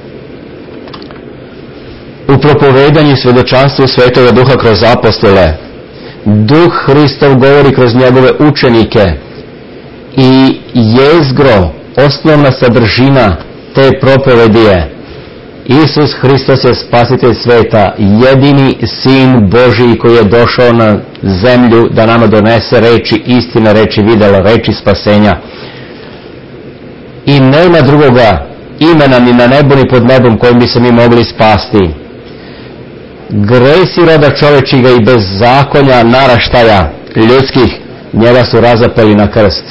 U propovedanju svjedočanstvu Svetoga Duha kroz apostole, Duh Hristov govori kroz njegove učenike i jezgro, osnovna sadržina te propovedi je: Isus Hristos je spasitelj sveta, jedini Sin Božiji koji je došao na zemlju da nama donese reči istine, reči videla, reči spasenja. I nema drugoga imena ni na nebu ni pod nebom kojim bi se mi mogli spasti. Gresi roda čovečjiga i bez zakonja naraštaja ljudskih njega su razapeli na krst.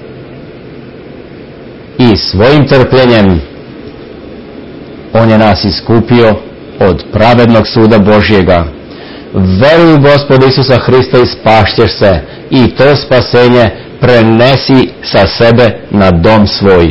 I svojim trpljenjem on je nas iskupio od pravednog suda Božjega. Veruj u Gospoda Isusa Hrista i spašćeš se, i to spasenje prenesi sa sebe na dom svoj.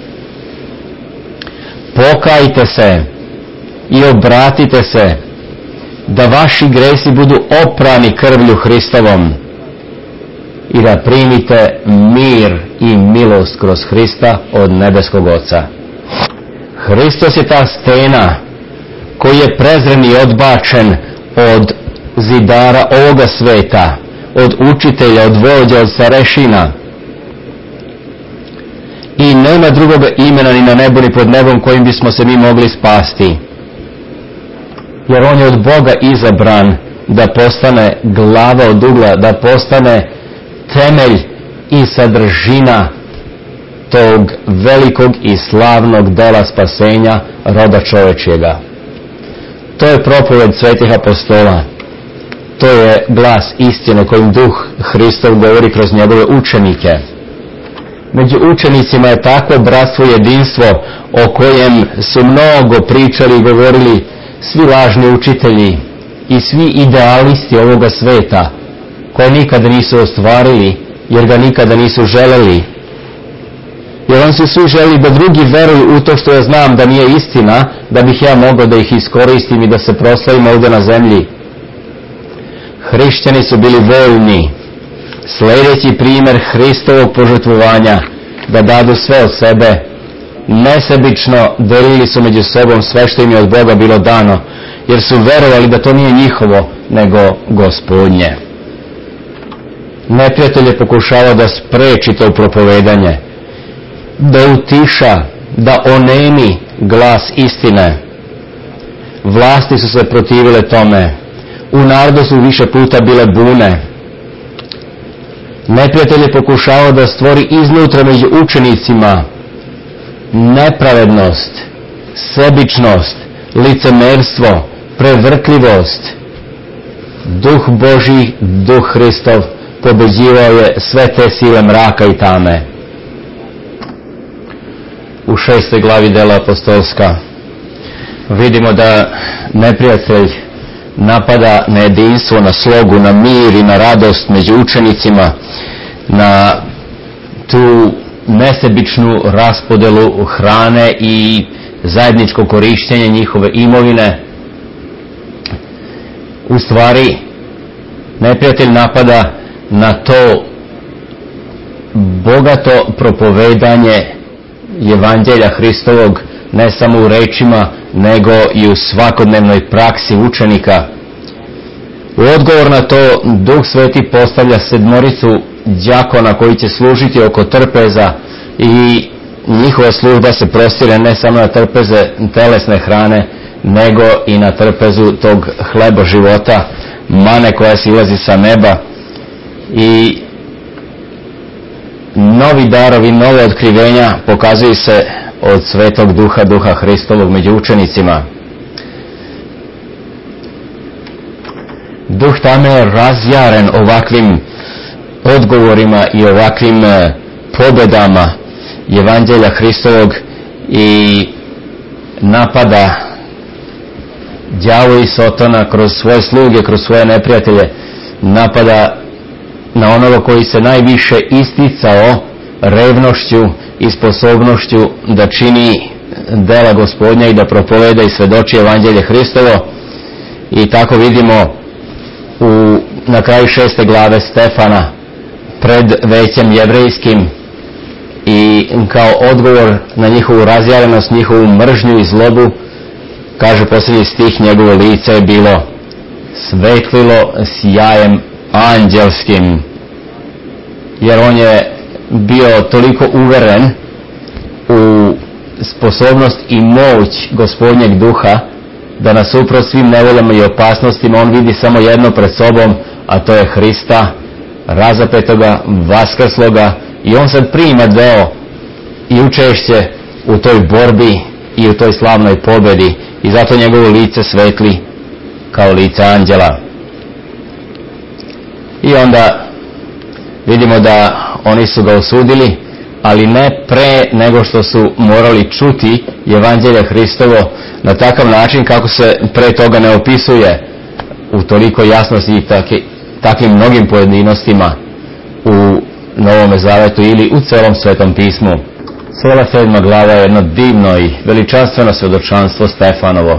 Pokajte se i obratite se, da vaši gresi budu oprani krvlju Hristovom i da primite mir i milost kroz Hrista od nebeskog Oca. Hristos je ta stena koji je prezren i odbačen od zidara ovoga sveta, od učitelja, od vođa, od starešina. I nema drugoga imena ni na nebu ni pod nebom kojim bismo se mi mogli spasti. Jer on je od Boga izabran da postane glava od ugla, da postane temelj i sadržina tog velikog i slavnog dela spasenja roda čovečjega. To je propoved svetih apostola. To je glas istine kojim Duh Hristov govori kroz njegove učenike. Među učenicima je takvo bratstvo i jedinstvo o kojem su mnogo pričali i govorili svi lažni učitelji i svi idealisti ovoga sveta, koje nikada nisu ostvarili jer ga nikada nisu želeli. Jer oni su svi želi da drugi veruju u to što ja znam da nije istina, da bih ja mogao da ih iskoristim i da se proslavim ovdje na zemlji. Hrišćani su bili voljni, sljedeći primjer Hristovog požrtvovanja, da dadu sve od sebe, nesebično delili su među sobom sve što im je od Boga bilo dano, jer su verovali da to nije njihovo, nego Gospodnje. Neprijatelj je pokušavao da spreči to propovedanje, da utiša, da onemi glas istine. Vlasti su se protivile tome. U narodu su više puta bile bune. Neprijatelj je pokušavao da stvori iznutra među učenicima nepravednost, sebičnost, licemerstvo, prevrtljivost. Duh Božji, Duh Hristov pobeđivao je sve te sile mraka i tame. U šestoj glavi dela apostolska vidimo da neprijatelj napada na jedinstvo, na slogu, na mir i na radost među učenicima, na tu nesebičnu raspodelu hrane i zajedničko korištenje njihove imovine. U stvari, neprijatelj napada na to bogato propovedanje Evanđelja Hristovog, ne samo u rečima, nego i u svakodnevnoj praksi učenika. U odgovor na to Duh Sveti postavlja sedmoricu đakona koji će služiti oko trpeza i njihova služba se prostire ne samo na trpeze telesne hrane, nego i na trpezu tog hleba života, mane koja silazi sa neba. I novi darovi, nove otkrivenja pokazuju se od Svetog Duha, Duha Hristovog među učenicima. Duh tame je razjaren ovakvim odgovorima i ovakvim pobedama Evanđelja Hristovog i napada đavo i Sotona kroz svoje sluge, kroz svoje neprijatelje, napada na onoga koji se najviše isticao revnošću i sposobnošću da čini dela Gospodnja i da propoveda i svedoči Evanđelje Hristovo. I tako vidimo u, na kraju šeste glave Stefana pred većem jevrejskim i kao odgovor na njihovu razjarenost, njihovu mržnju i zlobu, kaže posljednji stih, njegovo lice je bilo svetlilo sjajem anđelskim, jer on je bio toliko uveren u sposobnost i moć Gospodnjeg Duha da nasuprot svim nevoljama i opasnostima on vidi samo jedno pred sobom, a to je Hrista razapetoga, vaskrsloga, i on sad prima deo i učešće u toj borbi i u toj slavnoj pobedi, i zato njegovo lice svetli kao lice anđela. I onda vidimo da oni su ga osudili, ali ne pre nego što su morali čuti Evanđelje Hristovo na takav način kako se pre toga ne opisuje u toliko jasnosti i taki, takvim mnogim pojedinostima u Novome Zavetu ili u celom Svetom pismu. Cijela sedma glava je jedno divno i veličanstveno svjedočanstvo Stefanovo.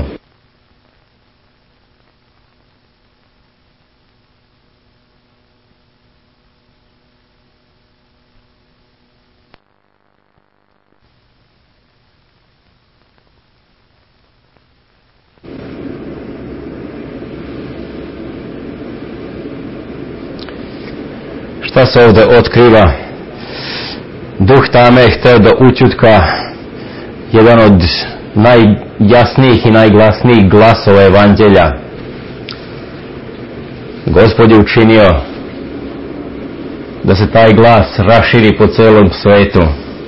Šta se ovdje otkriva? Duh tame je hteo da ućutka jedan od najjasnijih i najglasnijih glasova Evanđelja. Gospod je učinio da se taj glas raširi po celom svetu.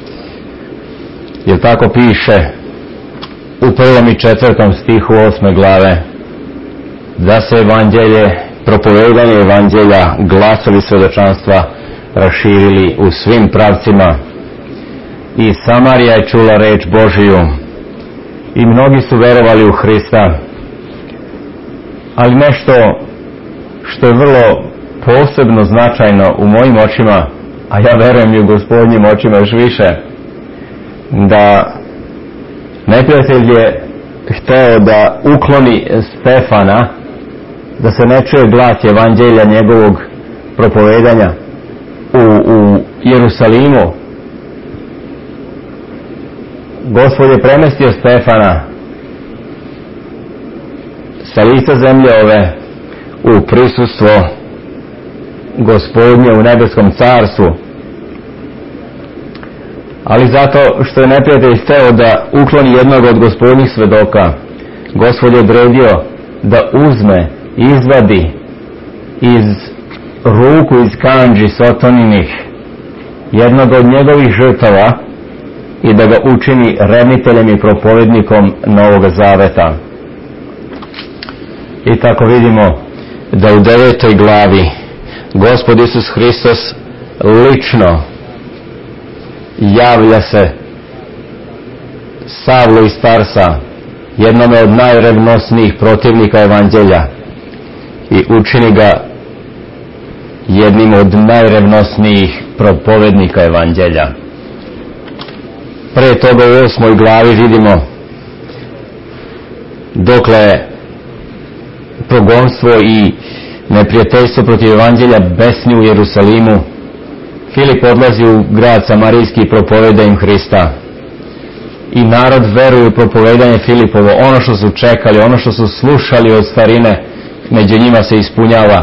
Jer tako piše u prvom i četvrtom stihu osme glave, da se Evanđelje, propovedanje Evanđelja, glasovi svedočanstva raširili u svim pravcima. I Samarija je čula reč Božiju i mnogi su verovali u Hrista. Ali nešto što je vrlo posebno značajno u mojim očima, a ja verujem i u Gospodnjim očima još više, da neprijatelj je hteo da ukloni Stefana, da se ne čuje glas Evanđelja njegovog propovedanja u, u Jerusalimu. Gospod je premestio Stefana sa lica zemlje ove u prisustvo Gospodnje u nebeskom carstvu. Ali zato što je neprijatelj hteo da ukloni jednog od Gospodnjih svedoka, Gospod je odredio da uzme, izvadi iz ruku, iz kandži Sotoninih jednog od njegovih žrtava i da ga učini revniteljem i propovednikom Novog Zaveta. I tako vidimo da u devetoj glavi Gospod Isus Hristos lično javlja se Savlu iz Tarsa, jednome od najrevnosnijih protivnika Evanđelja, i učini ga jednim od najrevnosnijih propovednika Evanđelja. Pre toga u osmoj glavi vidimo dokle progonstvo i neprijateljstvo protiv Evanđelja besni u Jerusalimu, Filip odlazi u grad Samarijski i propoveda im Hrista. I narod veruje u propovedanje Filipovo. Ono što su čekali, ono što su slušali od starine, među njima se ispunjava.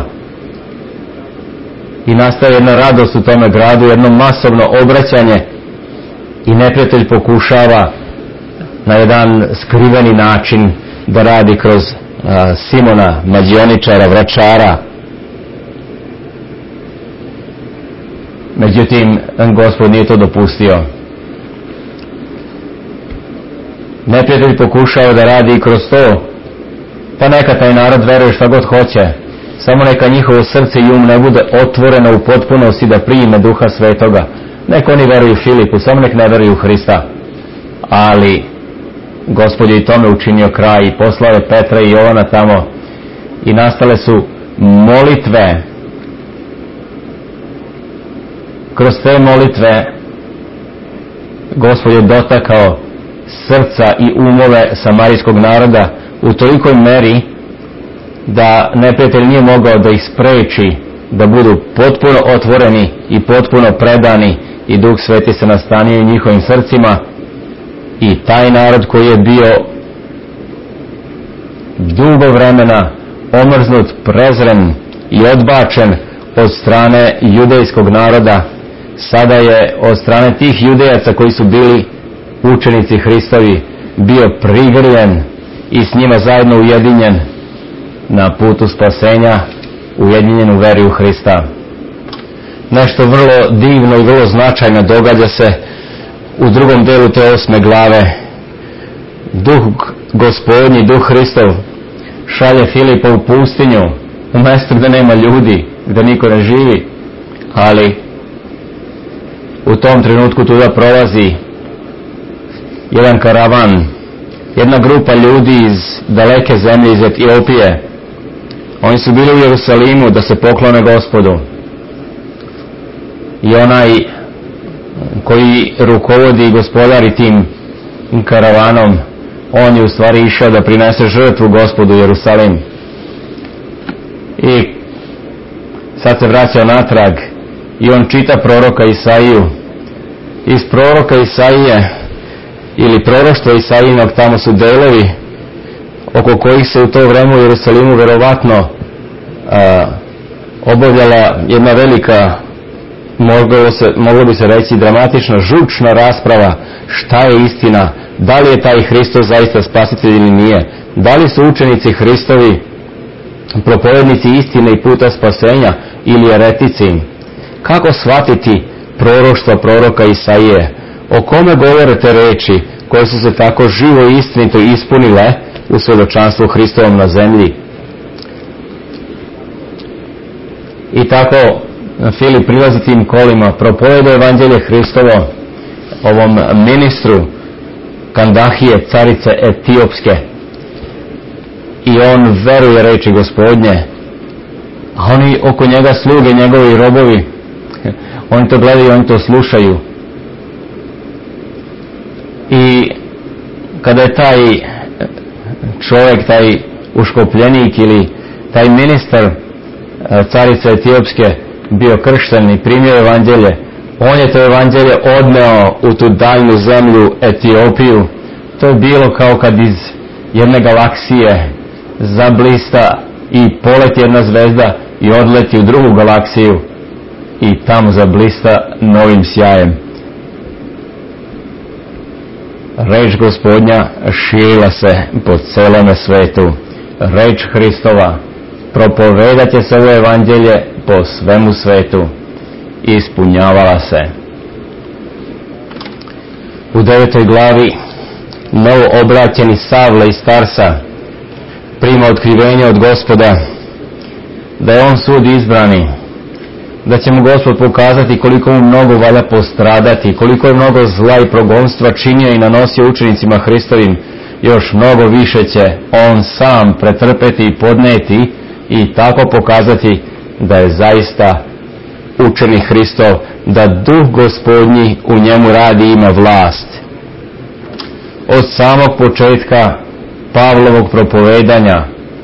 I nastaje jedna radost u tome gradu, jedno masovno obraćanje, i neprijatelj pokušava na jedan skriveni način da radi kroz a, Simona, mađioničara, vračara. Međutim, Gospod nije to dopustio. neprijatelj pokušao da radi i kroz to, pa neka taj narod veruje šta god hoće, samo neka njihovo srce i um ne bude otvoreno u potpunosti da prime Duha Svetoga. Nek oni veruju Filipu, samo nek ne veruju Hrista. Ali Gospod je i tome učinio kraj i poslao je Petra i Jovana tamo i nastale su molitve. Kroz te molitve Gospod je dotakao srca i umove samarijskog naroda u tolikoj meri da neprijatelj nije mogao da ih spreči da budu potpuno otvoreni i potpuno predani i Duh Sveti se nastanio u njihovim srcima i taj narod koji je bio dugo vremena omrznut, prezren i odbačen od strane judejskog naroda, sada je od strane tih judejaca koji su bili učenici Hristovi bio prigrljen i s njima zajedno ujedinjen na putu spasenja, ujedinjen u veri u Hrista. Nešto vrlo divno i vrlo značajno događa se u drugom delu te osme glave. Duh Gospodnji, Duh Hristov šalje Filipa u pustinju, u mjesto gdje nema ljudi, gdje niko ne živi, ali u tom trenutku tuda prolazi jedan karavan, jedna grupa ljudi iz daleke zemlje, iz Etiopije. Oni su bili u Jerusalimu da se poklone Gospodu. I onaj koji rukovodi i gospodari tim karavanom, on je u stvari išao da prinese žrtvu Gospodu u Jerusalim. I sad se vraća natrag i on čita proroka Isaiju. Iz proroka Isaije ili proroštva Isaijinog tamo su delovi oko kojih se u to vreme u Jerusalimu verovatno a, obavljala jedna velika, moglo, se, moglo bi se reći dramatična, žučna rasprava šta je istina, da li je taj Hristos zaista spasitelj ili nije, da li su učenici Hristovi propovednici istine i puta spasenja ili eretici. Kako shvatiti proroštva proroka Isaije? O kome govore te reči koje su se tako živo i istinito ispunile u svedočanstvu Hristovom na zemlji? I tako Filip prilazi tim kolima, propoveda evanđelje Hristovo ovom ministru Kandahije, carice Etiopske, i on veruje reči Gospodnje, a oni oko njega sluge, njegovi robovi, oni to gledaju, oni to slušaju. I kada je taj čovjek, taj uškopljenik ili taj ministar carice Etiopske bio kršten i primio evanđelje, on je to evanđelje odneo u tu daljnu zemlju Etiopiju. To je bilo kao kad iz jedne galaksije zablista i poleti jedna zvezda i odleti u drugu galaksiju i tamo zablista novim sjajem. Reč Gospodnja širila se po celome svetu. Reč Hristova propovedat će se ovo evanđelje po svemu svetu. Ispunjavala se. U devetoj glavi novo obraćeni Savle iz Tarsa prima otkrivenje od Gospoda da je on sud izbrani, da će mu Gospod pokazati koliko mu mnogo valja postradati, koliko je mnogo zla i progonstva činio i nanosio učenicima Hristovim, još mnogo više će on sam pretrpeti i podneti i tako pokazati da je zaista učenik Hristov, da Duh Gospodnji u njemu radi i ima vlast. Od samog početka Pavlovog propovedanja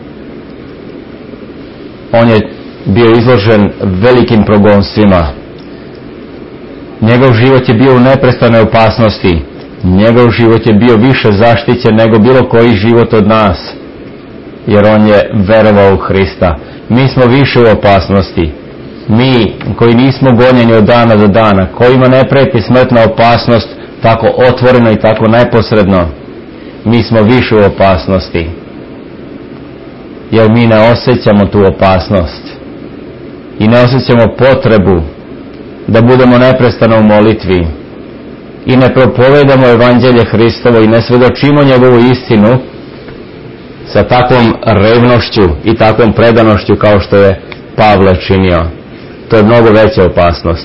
on je bio izložen velikim progonstvima. Njegov život je bio u neprestanoj opasnosti. Njegov život je bio više zaštićen nego bilo koji život od nas, jer on je verovao u Hrista. Mi smo više u opasnosti. Mi koji nismo gonjeni od dana do dana, kojima ne preti smrtna opasnost tako otvoreno i tako neposredno, mi smo više u opasnosti, jer mi ne osjećamo tu opasnost i ne osjećamo potrebu da budemo neprestano u molitvi, i ne propovedamo evanđelje Hristovo i ne svedočimo njegovu istinu sa takvom revnošću i takvom predanošću kao što je Pavle činio. To je mnogo veća opasnost.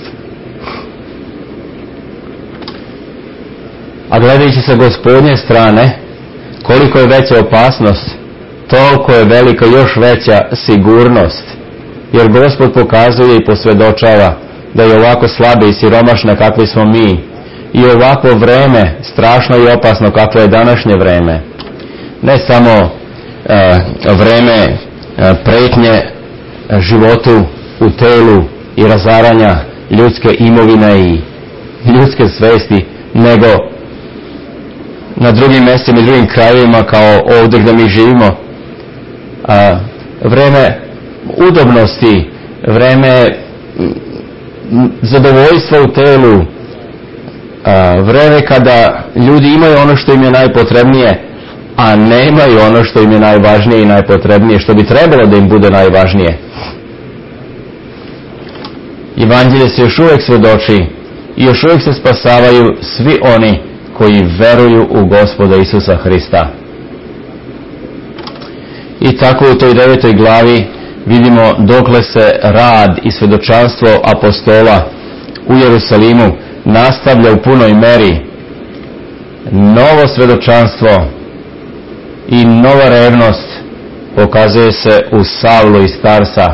A gledajući sa Gospodnje strane, koliko je veća opasnost, toliko je velika još veća sigurnost. Jer Gospod pokazuje i posvjedočava da je ovako slabe i siromašne kakvi smo mi i ovako vreme strašno i opasno kakvo je današnje vreme. Ne samo e, vreme e, pretnje životu u telu i razaranja ljudske imovine i ljudske svesti, nego na drugim mjestima i drugim krajevima kao ovdje gdje mi živimo. A, vreme udobnosti, vreme zadovoljstva u telu, a, vreme kada ljudi imaju ono što im je najpotrebnije, a nemaju ono što im je najvažnije i najpotrebnije, što bi trebalo da im bude najvažnije. Evanđelje se još uvijek svjedoči i još uvijek se spasavaju svi oni koji veruju u Gospoda Isusa Hrista. I tako u toj devetoj glavi vidimo dokle se rad i svjedočanstvo apostola u Jerusalimu nastavlja u punoj meri. Novo svjedočanstvo i nova revnost pokazuje se u Savlu iz Tarsa.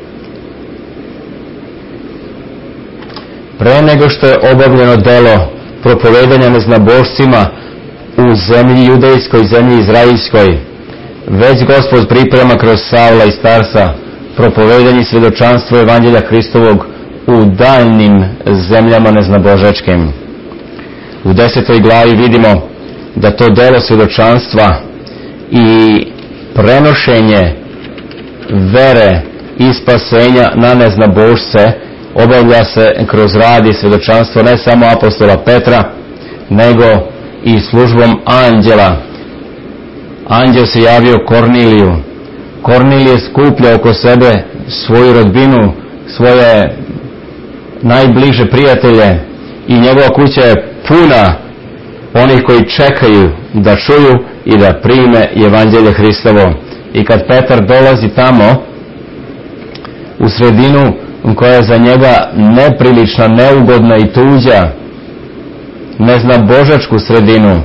Pre nego što je obavljeno delo propovedanja neznabošcima u zemlji judejskoj, zemlji izraelskoj, već Gospod priprema kroz Savla iz Tarsa propovedanje svjedočanstvo evanđelja Hristovog u daljnim zemljama neznabožačkim. U desetoj glavi vidimo da to delo svjedočanstva i prenošenje vere i spasenja na neznabošce obavlja se kroz rad i svjedočanstvo ne samo apostola Petra, nego i službom anđela. Anđel se javio Korniliju. Kornilije skuplja oko sebe svoju rodbinu, svoje najbliže prijatelje i njegova kuća je puna onih koji čekaju da čuju i da prime evanđelje Hristovo. I kad Petar dolazi tamo u sredinu koja je za njega neprilična, neugodna i tuđa, ne zna božačku sredinu,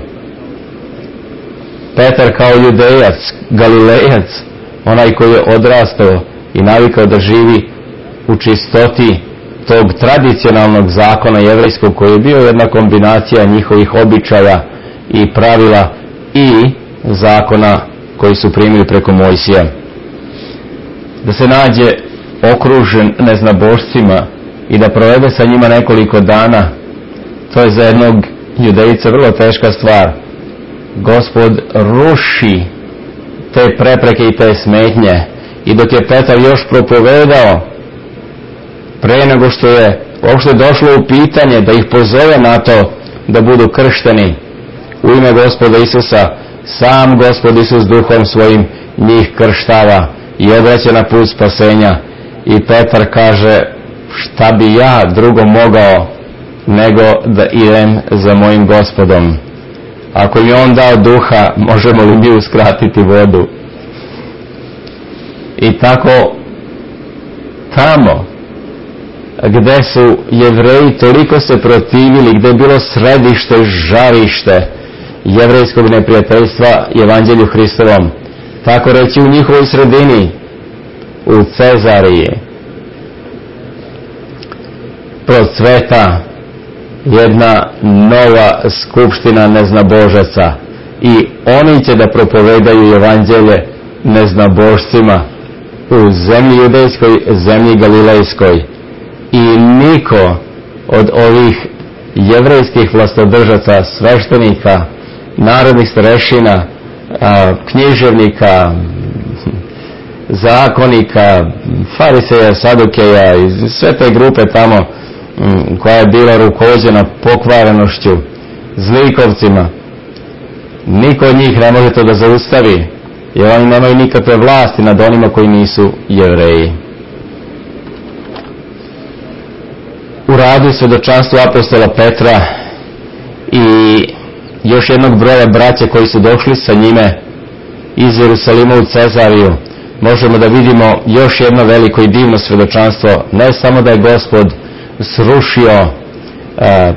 Petar kao judejac, galilejac, onaj koji je odrastao i navikao da živi u čistoti tog tradicionalnog zakona jevrejskog, koji je bio jedna kombinacija njihovih običaja i pravila i zakona koji su primili preko Mojsija. Da se nađe okružen neznabošcima i da provede sa njima nekoliko dana, to je za jednog judejca vrlo teška stvar. Gospod ruši te prepreke i te smetnje, i dok je Petar još propovedao, pre nego što je uopšte došlo u pitanje da ih pozove na to da budu kršteni u ime Gospoda Isusa, sam Gospod Isus duhom svojim njih krštava i obraća na put spasenja. I Petar kaže, šta bi ja drugo mogao nego da idem za mojim Gospodom? Ako mi on dao duha, možemo li mi uskratiti vodu? I tako tamo gde su Jevreji toliko se protivili, gde je bilo središte, žarište jevrejskog neprijateljstva evanđelju Hristovom, tako reći u njihovoj sredini, u Cezariji, procveta jedna nova skupština neznabožaca i oni će da propovedaju evanđelje neznabošcima u zemlji judejskoj, zemlji galilejskoj. I niko od ovih jevrejskih vlastodržaca, sveštenika, narodnih starešina, književnika, zakonika, fariseja, sadukeja i sve te grupe tamo koja je bila rukovođena pokvarenošću, zlikovcima, niko od njih ne može to da zaustavi, jer oni nemaju nikakve vlasti nad onima koji nisu Jevreji. U radu i svjedočanstvu apostola Petra i još jednog broja braća koji su došli sa njime iz Jerusalima u Cezariju, možemo da vidimo još jedno veliko i divno svjedočanstvo. Ne samo da je Gospod srušio e,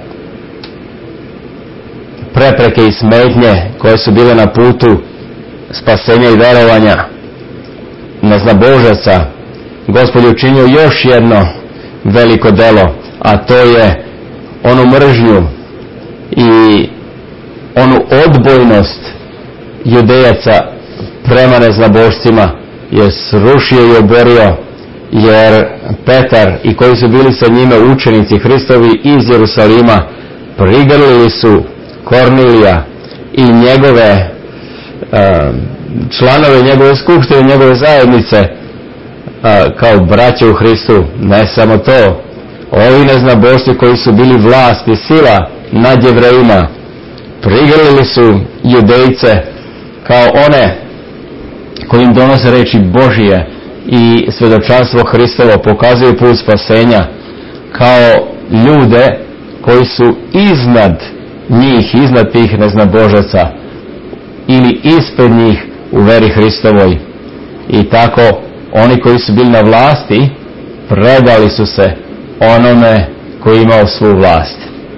prepreke i smetnje koje su bile na putu spasenja i verovanja neznabožaca, Gospod je učinio još jedno veliko delo, a to je onu mržnju i onu odbojnost Judejaca prema neznabošcima je srušio i oborio, jer Petar i koji su bili sa njime učenici Hristovi iz Jerusalima prigrlili su Kornilija i njegove uh, članove njegove skupštine, njegove zajednice uh, kao braće u Hristu. Ne samo to, ovi neznabošci koji su bili vlast i sila nad Jevrejima prigrlili su Judejce kao one koji im donose reči Božije i svjedočanstvo Hristovo, pokazuju put spasenja, kao ljude koji su iznad njih, iznad tih neznabožaca ili ispred njih u veri Hristovoj. I tako oni koji su bili na vlasti predali su se onome koji je imao svu vlast.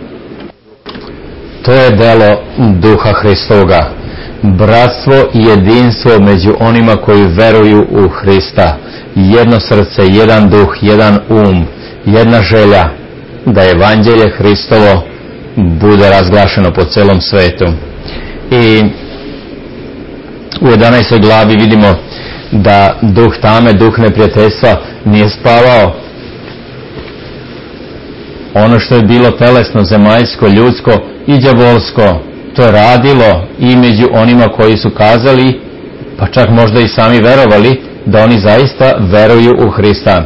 To je delo Duha Hristoga. Bratstvo i jedinstvo među onima koji veruju u Hrista. Jedno srce, jedan duh, jedan um, jedna želja da evanđelje Hristovo bude razglašeno po celom svetu. I u jedanaestoj glavi vidimo da duh tame, duh neprijateljstva nije spavao. Ono što je bilo telesno, zemaljsko, ljudsko i đavolsko, to je radilo i među onima koji su kazali, pa čak možda i sami verovali, da oni zaista veruju u Hrista.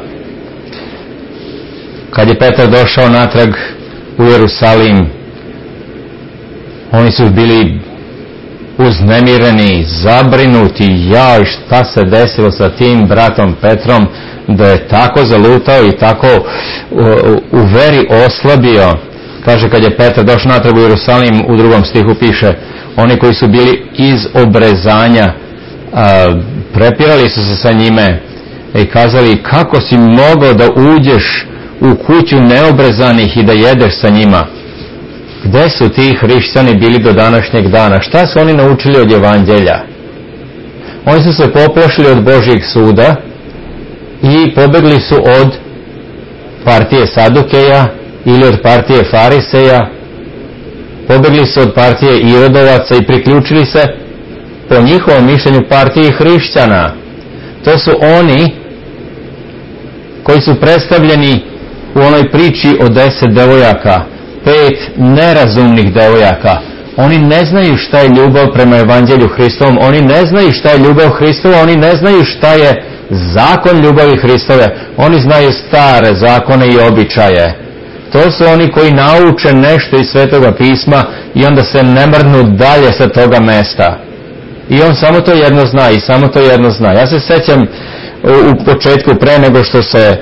Kad je Petar došao natrag u Jerusalim, oni su bili uznemireni, zabrinuti, jaj, šta se desilo sa tim bratom Petrom, da je tako zalutao i tako u, u veri oslabio. Kaže, kad je Petar došao natrag u Jerusalim, u drugom stihu piše, oni koji su bili iz obrezanja a, prepirali su se sa njime i kazali, kako si mogao da uđeš u kuću neobrezanih i da jedeš sa njima? Gde su ti hrišćani bili do današnjeg dana? Šta su oni naučili od evanđelja? Oni su se poplašili od Božjeg suda i pobegli su od partije Sadukeja ili od partije Fariseja, pobegli su od partije Irodovaca i priključili se po njihovom mišljenju partiji hrišćana. To su oni koji su predstavljeni u onoj priči o deset devojaka, pet nerazumnih devojaka. Oni ne znaju šta je ljubav prema evanđelju Hristovom, oni ne znaju šta je ljubav Hristova, oni ne znaju šta je zakon ljubavi Hristove, oni znaju stare zakone i običaje. To su oni koji nauče nešto iz Svetoga pisma i onda se ne mrdnu dalje sa toga mesta. I on samo to jedno zna i samo to jedno zna. Ja se sećam u početku, pre nego što se e,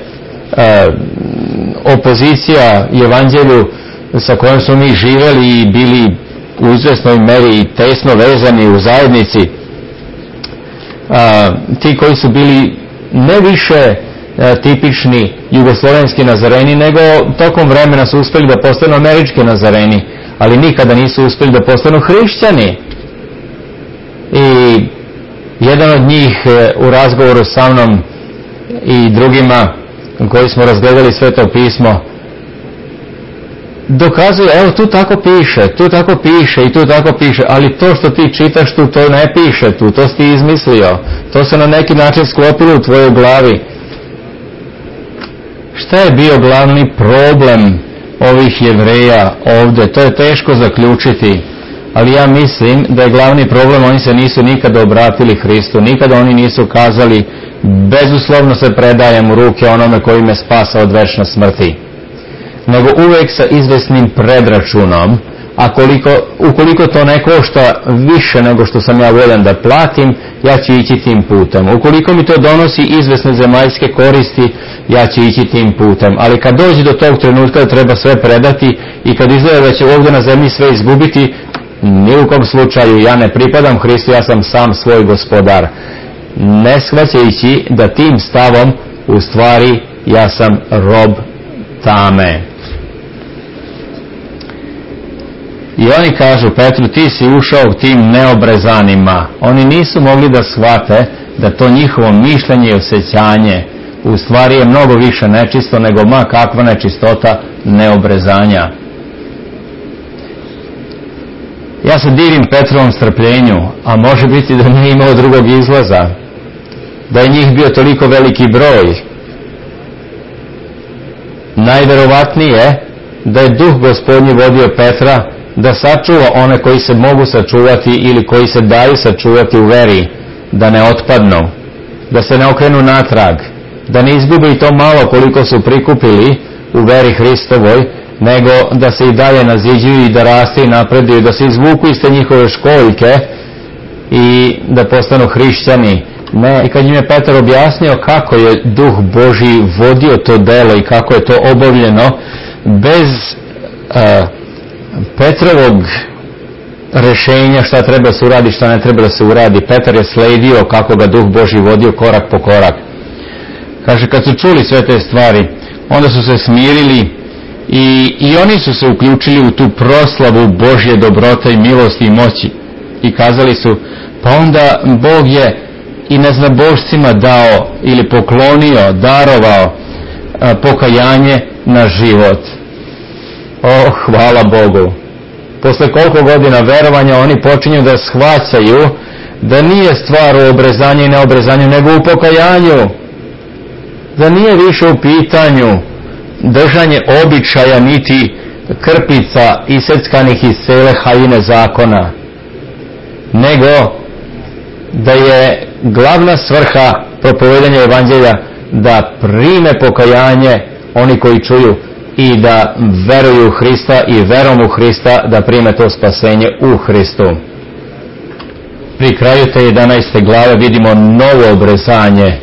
opozicija evanđelju sa kojom smo mi živeli i bili u izvesnoj meri tesno vezani u zajednici, a, ti koji su bili ne više a, tipični jugoslovenski nazareni, nego tokom vremena su uspjeli da postanu američki nazareni, ali nikada nisu uspjeli da postanu hrišćani. I jedan od njih e, u razgovoru sa mnom i drugima koji smo razgledali Sveto pismo dokazuje, evo tu tako piše, tu tako piše i tu tako piše, ali to što ti čitaš tu, to ne piše tu, to si ti izmislio, to se na neki način sklopilo u tvojoj glavi. Šta je bio glavni problem ovih Jevreja ovdje? To je teško zaključiti, ali ja mislim da je glavni problem, oni se nisu nikada obratili Hristu, nikada oni nisu kazali, bezuslovno se predajem u ruke onome koji me spasa od večne smrti, nego uvijek sa izvesnim predračunom, a koliko, ukoliko to ne košta više nego što sam ja voljan da platim, ja ću ići tim putem. Ukoliko mi to donosi izvesne zemaljske koristi, ja ću ići tim putem. Ali kad dođe do tog trenutka da treba sve predati i kad izgleda da će ovdje na zemlji sve izgubiti, ni u kom slučaju ja ne pripadam Hristu, ja sam sam svoj gospodar, ne shvaćajući da tim stavom u stvari ja sam rob tame. I oni kažu Petru, ti si ušao tim neobrezanima. Oni nisu mogli da shvate da to njihovo mišljenje i osjećanje u stvari je mnogo više nečisto nego ma kakva nečistota neobrezanja. Ja se divim Petrovom strpljenju, a može biti da nije imao drugog izlaza, da je njih bio toliko veliki broj. Najverovatnije da je Duh Gospodnji vodio Petra da sačuva one koji se mogu sačuvati ili koji se daju sačuvati u veri, da ne otpadnu, da se ne okrenu natrag, da ne izgube i to malo koliko su prikupili u veri Hristovoj, nego da se i dalje naziđuju i da raste i napreduju, da se izvuku iz te njihove školjke i da postanu hrišćani. Ne, i kad im je Petar objasnio kako je Duh Božji vodio to delo i kako je to obavljeno, bez uh, Petrovog rešenja šta treba se uradi, šta ne treba da se uradi, Petar je sledio kako ga Duh Božji vodio korak po korak. Kaže, kad su čuli sve te stvari, onda su se smirili i, i oni su se uključili u tu proslavu Božje dobrote i milosti i moći i kazali su, pa onda Bog je i neznabošcima dao ili poklonio, darovao a, pokajanje na život. O, hvala Bogu. Posle koliko godina verovanja oni počinju da shvaćaju da nije stvar u obrezanju i neobrezanju, nego u pokajanju. Da nije više u pitanju držanje običaja niti krpica iseckanih iz cele haljine zakona, nego da je glavna svrha propovedanja evanđelja da prime pokajanje oni koji čuju i da veruju u Hrista i verom u Hrista da prime to spasenje u Hristu. Pri kraju te jedanaeste glave vidimo novo obrezanje,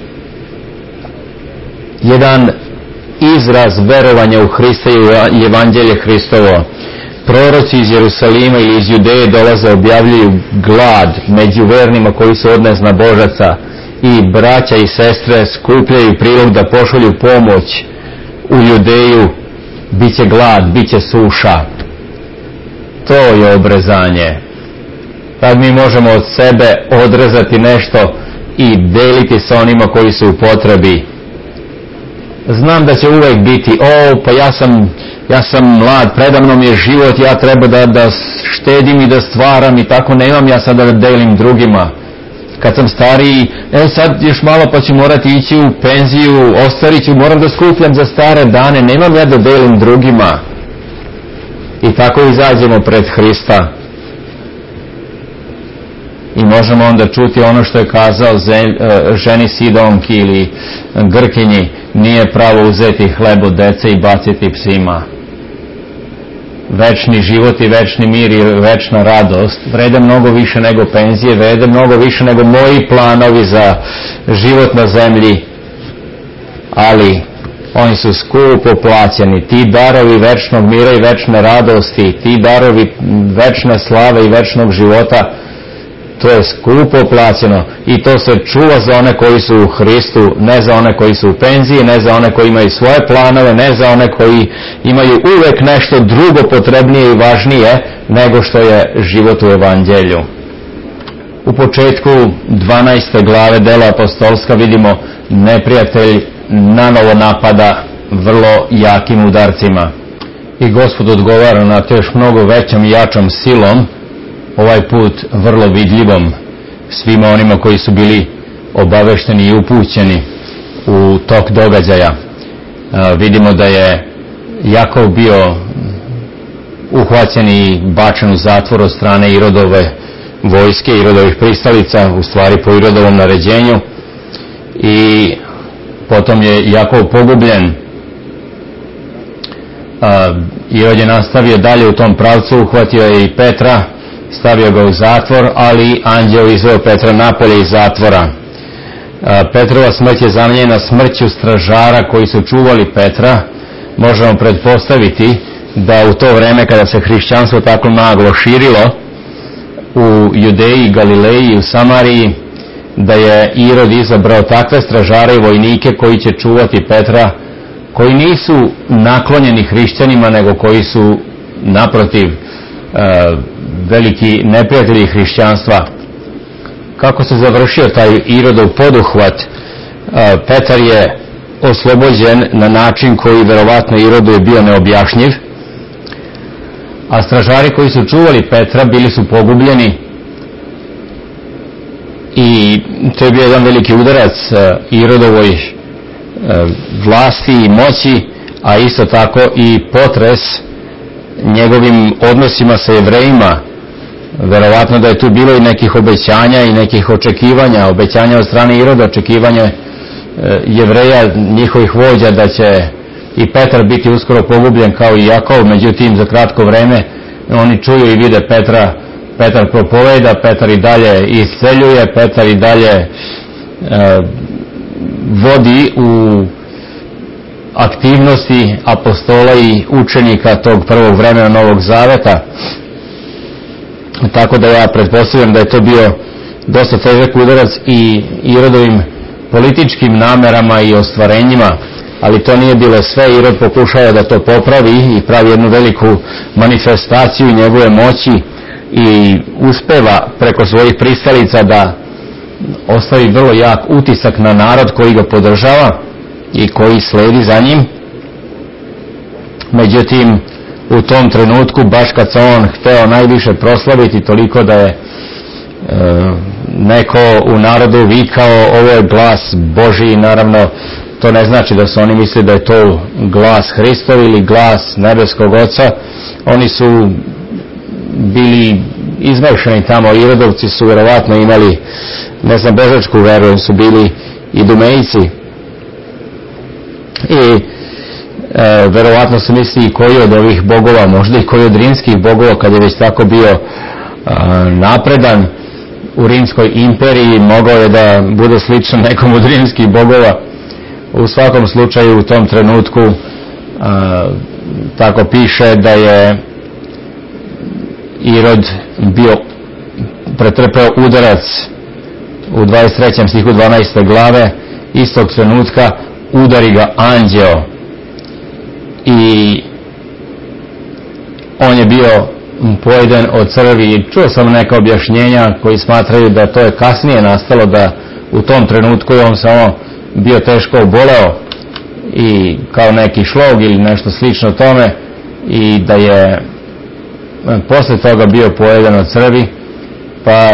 jedan izraz verovanja u Hrista i evanđelje Hristovo. Proroci iz Jerusalima ili iz Judeje dolaze, objavljuju glad među vernima koji su od neznabožaca, i braća i sestre skupljaju prilog da pošalju pomoć u Judeju. Biće glad, biće suša. To je obrezanje. Tad mi možemo od sebe odrezati nešto i deliti sa onima koji su u potrebi. Znam da će uvijek biti, o, pa ja sam, ja sam mlad, predamno mi je život, ja treba da, da štedim i da stvaram i tako, nemam ja sad da delim drugima. Kad sam stariji, e sad još malo pa ću morati ići u penziju, ostarit ću, moram da skupljam za stare dane, nemam ja da delim drugima. I tako izađemo pred Hrista. I možemo onda čuti ono što je kazao ženi Sidonki ili Grkinji, nije pravo uzeti hleb od dece i baciti psima. Večni život i večni mir i večna radost vrede mnogo više nego penzije, vrede mnogo više nego moji planovi za život na zemlji, ali oni su skupo plaćeni. Ti darovi večnog mira i večne radosti, ti darovi večne slave i večnog života, to je skupo plaćeno i to se čuva za one koji su u Hristu, ne za one koji su u penziji, ne za one koji imaju svoje planove, ne za one koji imaju uvek nešto drugo potrebnije i važnije nego što je život u evanđelju. U početku dvanaeste glave dela apostolska vidimo neprijatelj nanovo napada vrlo jakim udarcima i Gospod odgovara na to još mnogo većom i jačom silom, ovaj put vrlo vidljivom svima onima koji su bili obavešteni i upućeni u tok događaja. E, vidimo da je Jakov bio uhvaćen i bačen u zatvor od strane Irodove vojske, Irodovih pristalica, u stvari po Irodovom naređenju, i potom je Jakov pogubljen. E, Irod je nastavio dalje u tom pravcu, uhvatio je i Petra, stavio ga u zatvor, ali anđeo izveo Petra napolje iz zatvora. Petrova smrt je zamijenjena smrću stražara koji su čuvali Petra. Možemo pretpostaviti da u to vreme kada se hrišćanstvo tako naglo širilo u Judeji, Galileji i u Samariji, da je Irod izabrao takve stražare i vojnike koji će čuvati Petra, koji nisu naklonjeni hrišćanima, nego koji su naprotiv e, veliki neprijatelji hrišćanstva. Kako se završio taj Irodov poduhvat? E, Petar je oslobođen na način koji verovatno Irodu je bio neobjašnjiv, a stražari koji su čuvali Petra bili su pogubljeni, i to je bio jedan veliki udarac Irodovoj vlasti i moći, a isto tako i potres njegovim odnosima sa Jevrejima. Verovatno da je tu bilo i nekih obećanja i nekih očekivanja, obećanja od strane Iroda, očekivanja Jevreja, njihovih vođa, da će i Petar biti uskoro pogubljen kao i Jakov. Međutim, za kratko vreme oni čuju i vide Petra, Petar propoveda, Petar i dalje isceljuje, Petar i dalje e, vodi u aktivnosti apostola i učenika tog prvog vremena Novog Zaveta. Tako da ja pretpostavljam da je to bio dosta težak udarac i Irodovim političkim namerama i ostvarenjima, ali to nije bilo sve. Irod pokušava da to popravi i pravi jednu veliku manifestaciju njegove moći i uspeva preko svojih pristalica da ostavi vrlo jak utisak na narod koji ga podržava i koji sledi za njim. Međutim, u tom trenutku, baš kad se on hteo najviše proslaviti, toliko da je e, neko u narodu vikao ovo je glas Božji, naravno to ne znači da su oni mislili da je to glas Hristov ili glas nebeskog Oca. Oni su bili izmešani tamo. Irodovci su verovatno imali, ne znam, božačku veru, oni su bili idumejci i e, verovatno su misli i koji od ovih bogova, možda i koji od rimskih bogova, kad je već tako bio e, napredan u rimskoj imperiji, mogao je da bude sličan nekom od rimskih bogova. U svakom slučaju u tom trenutku e, tako piše da je Irod bio pretrpeo udarac u dvadeset trećem stihu dvanaeste glave. Istog trenutka udari ga anđeo i on je bio pojeden od crvi. Čuo sam neka objašnjenja koji smatraju da to je kasnije nastalo, da u tom trenutku je on samo bio teško oboleo i kao neki šlog ili nešto slično tome, i da je posle toga bio pojeden od crvi. Pa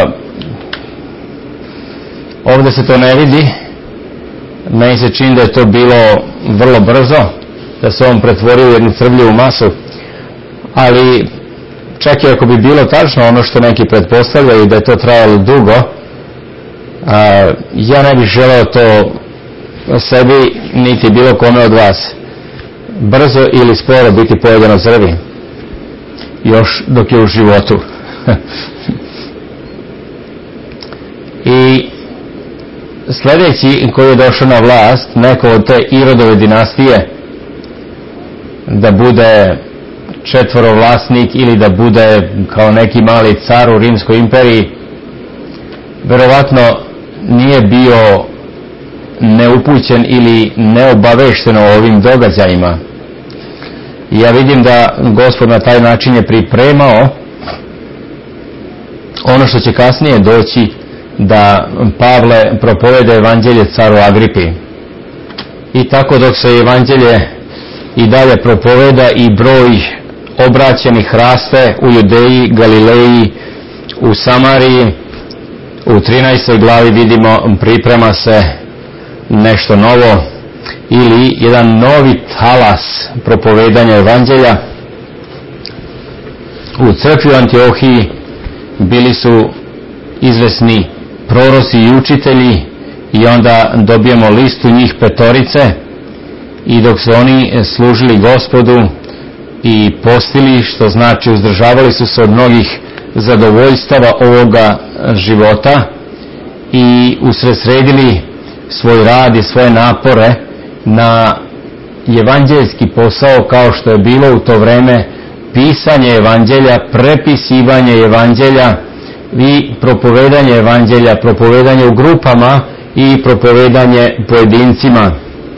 ovdje se to ne vidi. Meni se čini da je to bilo vrlo brzo, da se on pretvorio u jednu crvljivu masu, ali čak i ako bi bilo tačno ono što neki pretpostavljaju da je to trajalo dugo, a, ja ne bih želeo to sebi niti bilo kome od vas brzo ili sporo biti pojedan od crvi još dok je u životu. I sljedeći koji je došao na vlast, neko od te Irodove dinastije, da bude četvorovlasnik ili da bude kao neki mali car u Rimskoj imperiji, verovatno nije bio neupućen ili neobavešten o ovim događajima. Ja vidim da Gospod na taj način je pripremao ono što će kasnije doći, da Pavle propovede evanđelje caru Agripi. I tako dok se evanđelje i dalje propoveda i broj obraćenih raste u Judeji, Galileji, u Samariji, u trinaestoj glavi vidimo priprema se nešto novo ili jedan novi talas propovedanja evanđelja. U crkvi u Antiohiji bili su izvesni proroci i učitelji, i onda dobijemo listu njih petorice, i dok su oni služili Gospodu i postili, što znači uzdržavali su se od mnogih zadovoljstava ovoga života i usredsredili svoj rad i svoje napore na evanđeljski posao kao što je bilo u to vreme pisanje evanđelja, prepisivanje evanđelja i propovedanje evanđelja, propovedanje u grupama i propovedanje pojedincima.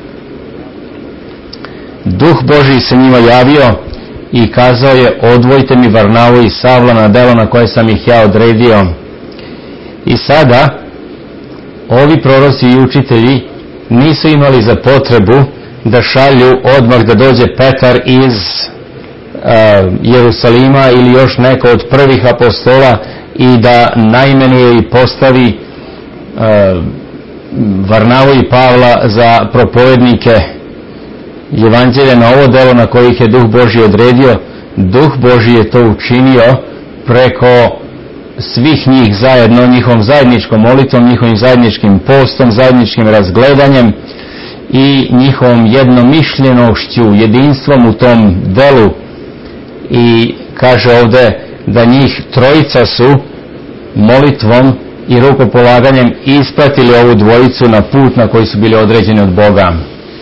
Duh Božji se njima javio i kazao je: odvojite mi Varnavu i Savla na delo na koje sam ih ja odredio. I sada ovi proroci i učitelji nisu imali za potrebu da šalju odmah da dođe Petar iz uh, Jerusalima ili još neko od prvih apostola i da naimenuje i postavi uh, Varnavu i Pavla za propovednike evanđelja na ovo delo na koje ih je Duh Božji odredio. Duh Božji je to učinio preko svih njih zajedno, njihovom zajedničkom molitvom, njihovim zajedničkim postom, zajedničkim razgledanjem i njihovom jednomišljenošću, jedinstvom u tom delu. I kaže ovdje da njih trojica su molitvom i rukopolaganjem ispratili ovu dvojicu na put na koji su bili određeni od Boga.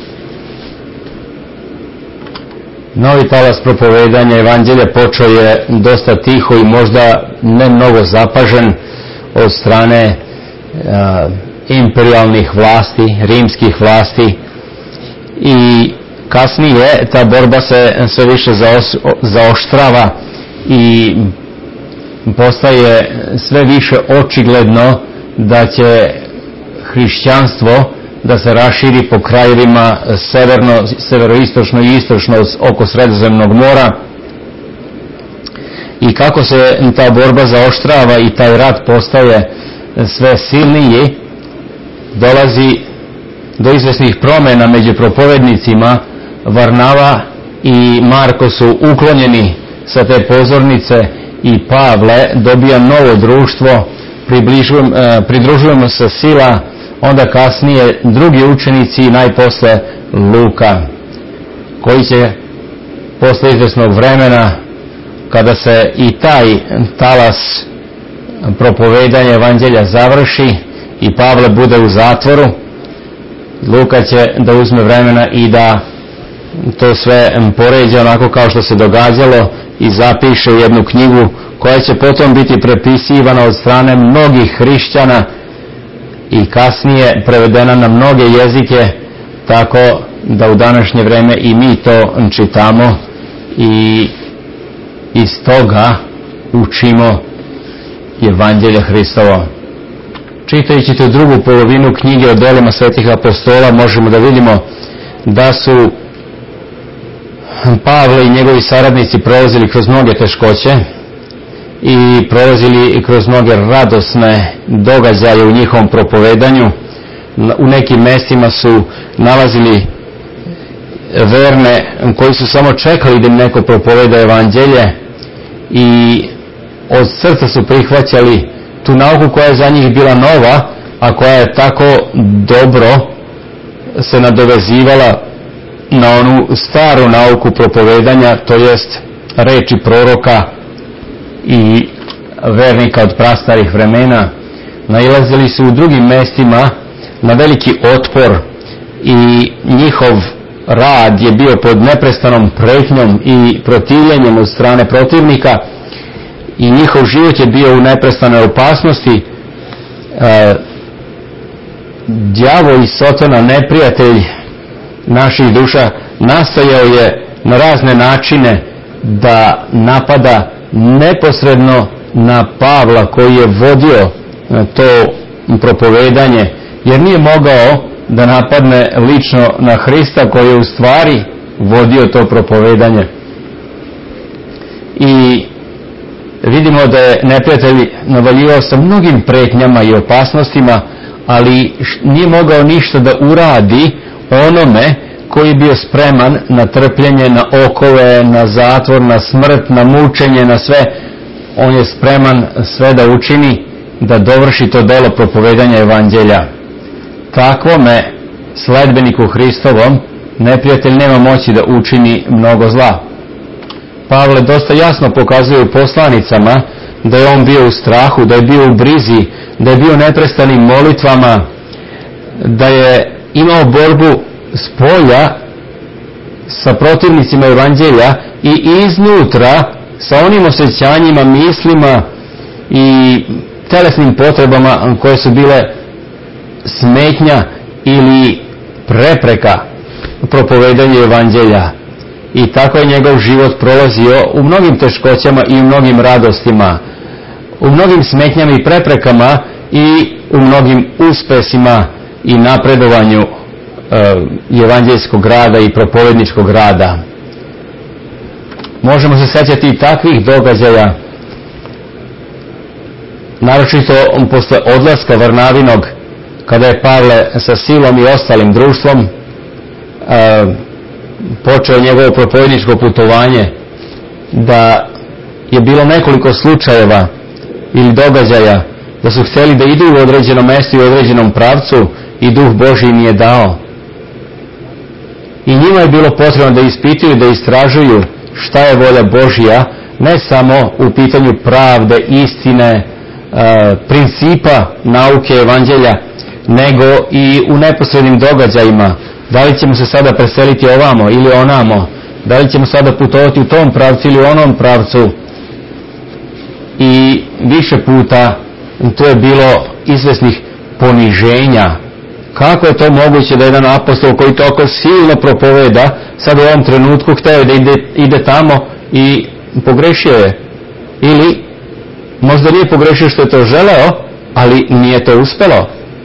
Novi talas propovedanja evanđelja počeo je dosta tiho i možda ne mnogo zapažen od strane uh, imperijalnih vlasti, rimskih vlasti, i kasnije ta borba se sve više zaos, zaoštrava i postaje sve više očigledno da će hrišćanstvo da se raširi po krajevima severno, severoistočno i istočno oko Sredozemnog mora. I kako se ta borba zaoštrava i taj rat postaje sve silniji, dolazi do izvesnih promjena među propovednicima. Varnava i Marko su uklonjeni sa te pozornice i Pavle dobija novo društvo, pridružujemo se sila, onda kasnije drugi učenici i najposle Luka, koji će posle izvesnog vremena, kada se i taj talas propovedanja evanđelja završi i Pavle bude u zatvoru, Luka će da uzme vremena i da to sve poređa onako kao što se događalo i zapiše u jednu knjigu koja će potom biti prepisivana od strane mnogih hrišćana i kasnije prevedena na mnoge jezike, tako da u današnje vrijeme i mi to čitamo i iz toga učimo evanđelje Hristovo. Čitajući tu drugu polovinu knjige o delima svetih apostola možemo da vidimo da su Pavle i njegovi saradnici prolazili kroz mnoge teškoće i prolazili kroz mnoge radosne događaje u njihovom propovedanju. U nekim mjestima su nalazili verne koji su samo čekali da im neko propoveda evanđelje i od srca su prihvaćali tu nauku koja je za njih bila nova, a koja je tako dobro se nadovezivala na onu staru nauku propovedanja, to jest reči proroka i vernika od prastarih vremena. Nailazili su u drugim mjestima na veliki otpor i njihov rad je bio pod neprestanom pretnjom i protivljenjem od strane protivnika i njihov život je bio u neprestanoj opasnosti. E, đavo i Sotona, neprijatelj naših duša, nastojao je na razne načine da napada neposredno na Pavla koji je vodio to propovedanje, jer nije mogao da napadne lično na Hrista koji je u stvari vodio to propovedanje. I vidimo da je neprijatelj navaljivao sa mnogim pretnjama i opasnostima, ali nije mogao ništa da uradi onome koji je bio spreman na trpljenje, na okove, na zatvor, na smrt, na mučenje, na sve. On je spreman sve da učini da dovrši to delo propovedanja evanđelja. Takvome sledbeniku Hristovom neprijatelj nema moći da učini mnogo zla. Pavle dosta jasno pokazuje u poslanicama da je on bio u strahu, da je bio u brizi, da je bio neprestanim molitvama, da je imao borbu s polja sa protivnicima evanđelja i iznutra sa onim osjećanjima, mislima i telesnim potrebama koje su bile smetnja ili prepreka propovedanju evanđelja. I tako je njegov život prolazio u mnogim teškoćama i u mnogim radostima, u mnogim smetnjama i preprekama i u mnogim uspesima i napredovanju e, evanđeljskog rada i propovedničkog rada. Možemo se sjećati i takvih događaja, naročito posle odlaska Varnavinog, kada je Pavle sa Silom i ostalim društvom e, počeo njegovo propovedničko putovanje, da je bilo nekoliko slučajeva ili događaja da su htjeli da idu u određenom mjestu i u određenom pravcu i Duh Božji im je dao. I njima je bilo potrebno da ispituju, da istražuju šta je volja Božja, ne samo u pitanju pravde, istine, e, principa nauke evanđelja, nego i u neposrednim događajima. Da li ćemo se sada preseliti ovamo ili onamo, da li ćemo sada putovati u tom pravcu ili u onom pravcu. I više puta to je bilo izvesnih poniženja. Kako je to moguće da jedan apostol koji toliko silno propoveda sad u ovom trenutku hteo da ide, ide tamo i pogrešio je? Ili možda nije pogrešio što je to želeo, ali nije to uspelo.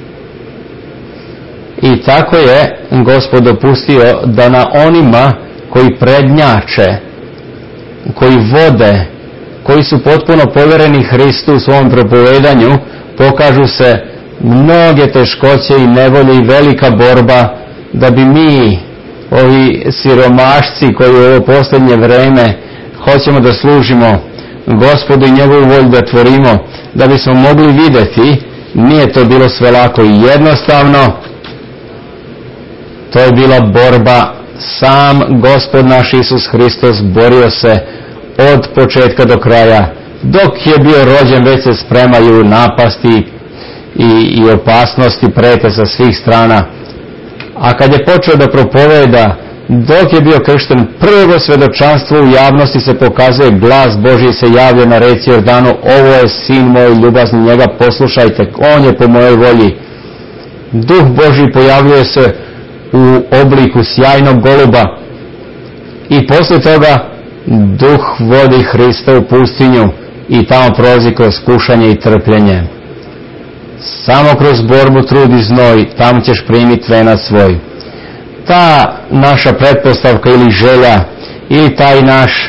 I tako je Gospod dopustio da na onima koji prednjače, koji vode, koji su potpuno povjereni Hristu u svom propovedanju, pokažu se mnoge teškoće i nevolje i velika borba, da bi mi, ovi siromašci koji u ovo posljednje vreme hoćemo da služimo Gospodu i njegovu volju da tvorimo, da bismo mogli vidjeti, nije to bilo sve lako i jednostavno. To je bila borba. Sam Gospod naš Isus Hristos borio se od početka do kraja. Dok je bio rođen, već se spremaju napasti i, i opasnosti prete sa svih strana. A kad je počeo da propoveda, dok je bio kršten, prvo svedočanstvo u javnosti se pokazuje, glas Božji se javlja na reci Jordanu: ovo je sin moj ljubazni, njega poslušajte, on je po mojoj volji. Duh Božji pojavljuje se u obliku sjajnog goluba i poslije toga Duh vodi Hrista u pustinju i tamo prolazi kroz kušanje i trpljenje. Samo kroz borbu, trud i znoj tamo ćeš primiti venac svoj. Ta naša pretpostavka ili želja ili taj naš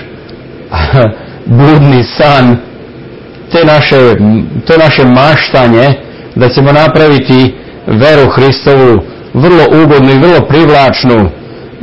budni san, te naše, to naše maštanje da ćemo napraviti veru Hristovu vrlo ugodnu i vrlo privlačnu e,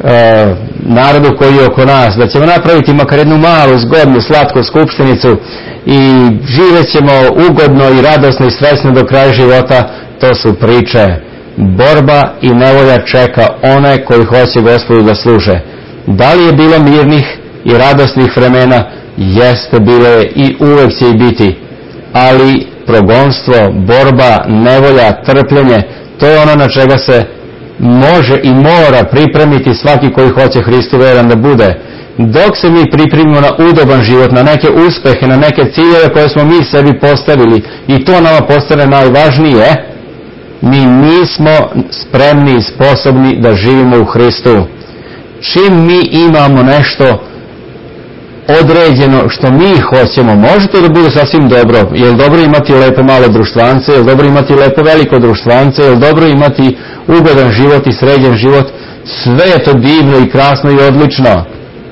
narodu koji je oko nas, da ćemo napraviti makar jednu malu, zgodnu, slatku skupštinicu i živjet ćemo ugodno i radosno i srećno do kraja života, to su priče. Borba i nevolja čeka one koji hoće Gospodu da služe. Da li je bilo mirnih i radosnih vremena? Jeste, bilo je i uvek će i biti. Ali progonstvo, borba, nevolja, trpljenje, to je ono na čega se može i mora pripremiti svaki koji hoće Hristu veran da bude. Dok se mi pripremimo na udoban život, na neke uspehe, na neke ciljeve koje smo mi sebi postavili i to nama postane najvažnije, mi nismo spremni i sposobni da živimo u Hristu. Čim mi imamo nešto određeno što mi hoćemo, možete da bude sasvim dobro. Je li dobro imati lepo malo društvance, je li dobro imati lepo veliko društvance, je li dobro imati ugodan život i sređen život? Sve je to divno i krasno i odlično.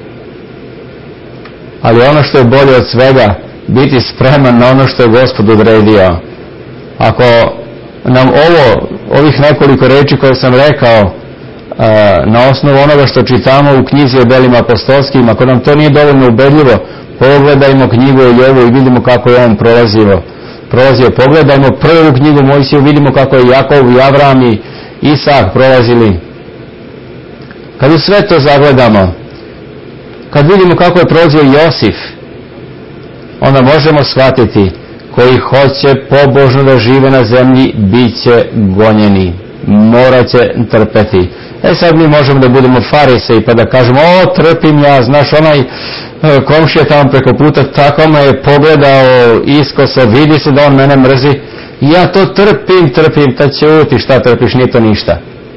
Ali ono što je bolje od svega, biti spreman na ono što je Gospod odredio. Ako nam ovo, ovih nekoliko reči koje sam rekao, na osnovu onoga što čitamo u knjizi o delima apostolskim, ako nam to nije dovoljno ubedljivo, pogledajmo knjigu Eljevu i vidimo kako je on prolazio. prolazio. Pogledajmo prvu knjigu Mojsiju, vidimo kako je Jakov i Avram i Isak prolazili. Kad u sve to zagledamo, kad vidimo kako je prolazio Josif, onda možemo shvatiti: koji hoće pobožno da žive na zemlji, bit će gonjeni. morat će trpeti. E sad mi možemo da budemo farisei pa da kažemo, o trpim ja, znaš onaj komšija tamo preko puta tako me je pogledao iskoso, vidi se da on mene mrzi, ja to trpim, trpim, ta ćuti, šta trpiš, nije to ništa.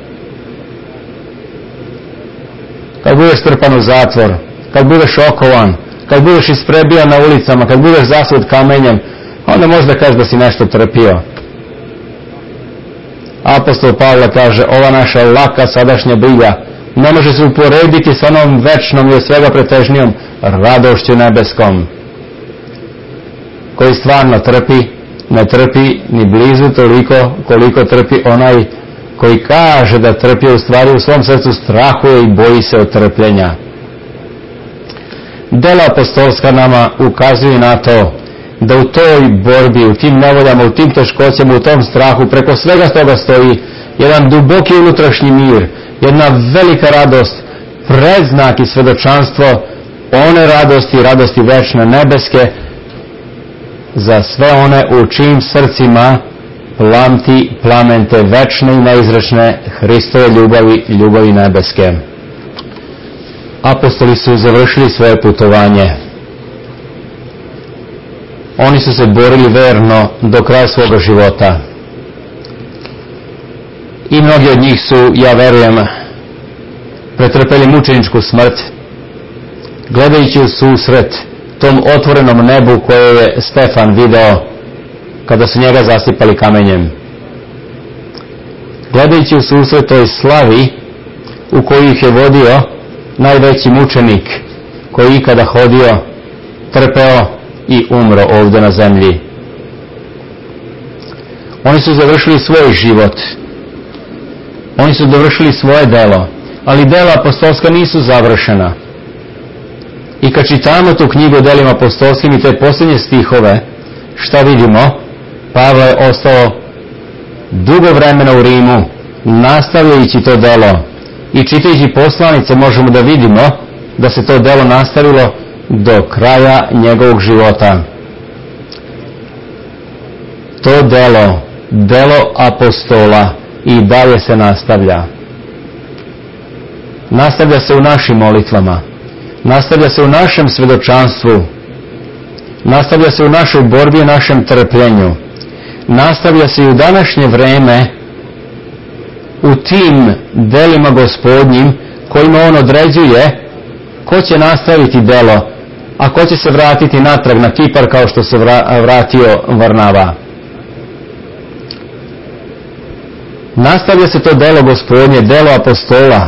Kad budeš trpan u zatvor, kad budeš okovan, kad budeš isprebijan na ulicama, kad budeš zasut kamenjem, onda možda kažeš da si nešto trpio. Apostol Pavle kaže, ova naša laka sadašnja briga ne može se uporediti sa onom večnom i od svega pretežnijom radošću nebeskom. Koji stvarno trpi, ne trpi ni blizu toliko koliko trpi onaj koji kaže da trpi, u stvari u svom srcu strahuje i boji se od trpljenja. Dela apostolska nama ukazuju na to da u toj borbi, u tim nevoljama, u tim teškoćama, u tom strahu, preko svega toga stoji jedan duboki unutrašnji mir, jedna velika radost, predznak i svedočanstvo one radosti, radosti večne nebeske za sve one u čijim srcima plamti plamente večne i neizrečne Hristove ljubavi, ljubavi nebeske. Apostoli su završili svoje putovanje. Oni su se borili verno do kraja svoga života. I mnogi od njih su, ja verujem, pretrpeli mučeničku smrt, gledajući u susret tom otvorenom nebu koje je Stefan video kada su njega zasipali kamenjem. Gledajući u susret toj slavi u koju ih je vodio najveći mučenik koji ikada hodio, trpeo i umro ovdje na zemlji. Oni su završili svoj život. Oni su dovršili svoje delo, ali dela apostolska nisu završena. I kad čitamo tu knjigu o delima apostolskim i te posljednje stihove, šta vidimo? Pavle je ostao dugo vremena u Rimu, nastavljajući to delo. I čitajući poslanice možemo da vidimo da se to delo nastavilo do kraja njegovog života. To delo, delo apostola, i dalje se nastavlja. Nastavlja se u našim molitvama, nastavlja se u našem svedočanstvu, nastavlja se u našoj borbi, u našem trpljenju, nastavlja se i u današnje vreme u tim delima Gospodnjim kojima on određuje ko će nastaviti delo, a ko će se vratiti natrag na Kipar kao što se vratio Varnava. Nastavlja se to delo Gospodnje, delo apostola.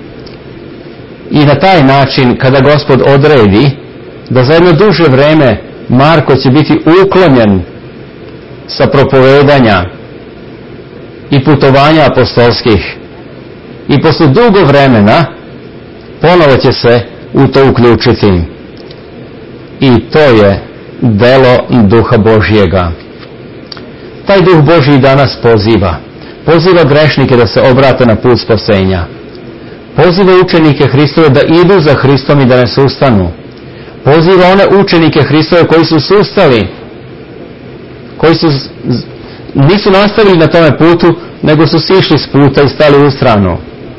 I na taj način, kada Gospod odredi da za jedno duže vreme Marko će biti uklonjen sa propovedanja i putovanja apostolskih, i posle dugo vremena ponovo će se u to uključiti. I to je delo Duha Božjega. Taj Duh Božji danas poziva. Poziva grešnike da se obrate na put spasenja. Poziva učenike Hristove da idu za Hristom i da ne sustanu. Poziva one učenike Hristove koji su sustali, koji su, nisu nastavili na tome putu, nego su sišli s puta i stali u stranu.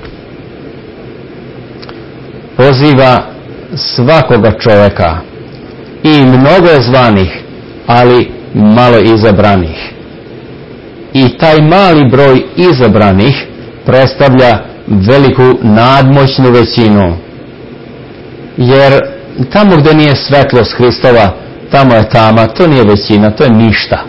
Poziva svakoga čoveka, i mnogo je zvanih, ali malo izabranih. I taj mali broj izabranih predstavlja veliku nadmoćnu većinu. Jer tamo gdje nije svetlost Hristova, tamo je tama, to nije većina, to je ništa.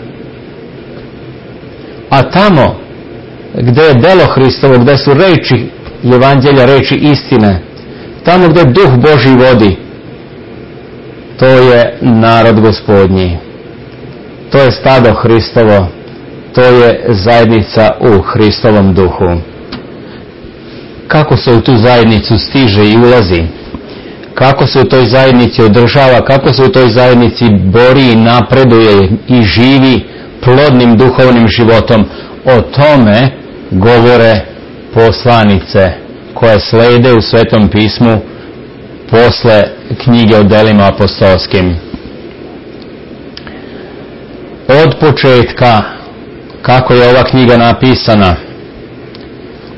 A tamo gdje je delo Hristovo, gdje su reči evanđelja, reči istine, tamo gdje Duh Božji vodi, to je narod Gospodnji. To je stado Hristovo. To je zajednica u Hristovom duhu. Kako se u tu zajednicu stiže i ulazi? Kako se u toj zajednici održava? Kako se u toj zajednici bori i napreduje i živi plodnim duhovnim životom? O tome govore poslanice koje slede u Svetom pismu posle knjige o delima apostolskim. Od početka, kako je ova knjiga napisana,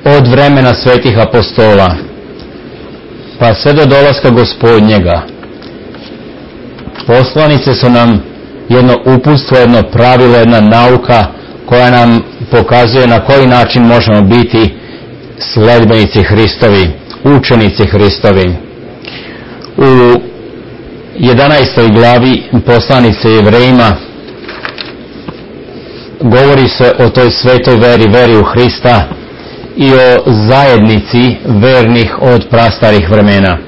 od vremena svetih apostola pa sve do dolaska Gospodnjega. Poslanice su nam jedno uputstvo, jedno pravilo, jedna nauka koja nam pokazuje na koji način možemo biti sledbenici Hristovi, učenici Hristovi. U jedanaestoj glavi poslanice Jevrejima govori se o toj svetoj veri, veri u Hrista i o zajednici vernih od prastarih vremena.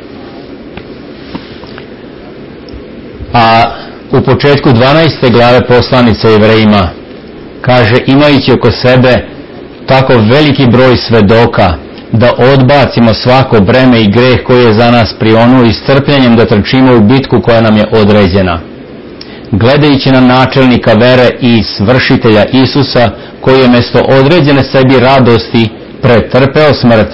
A u početku dvanaeste glave poslanice Jevrejima kaže, imajući oko sebe tako veliki broj svedoka, da odbacimo svako breme i greh koji je za nas prionuo i strpljenjem da trčimo u bitku koja nam je određena. Gledajući na načelnika vere i svršitelja Isusa, koji je mjesto određene sebi radosti pretrpeo smrt,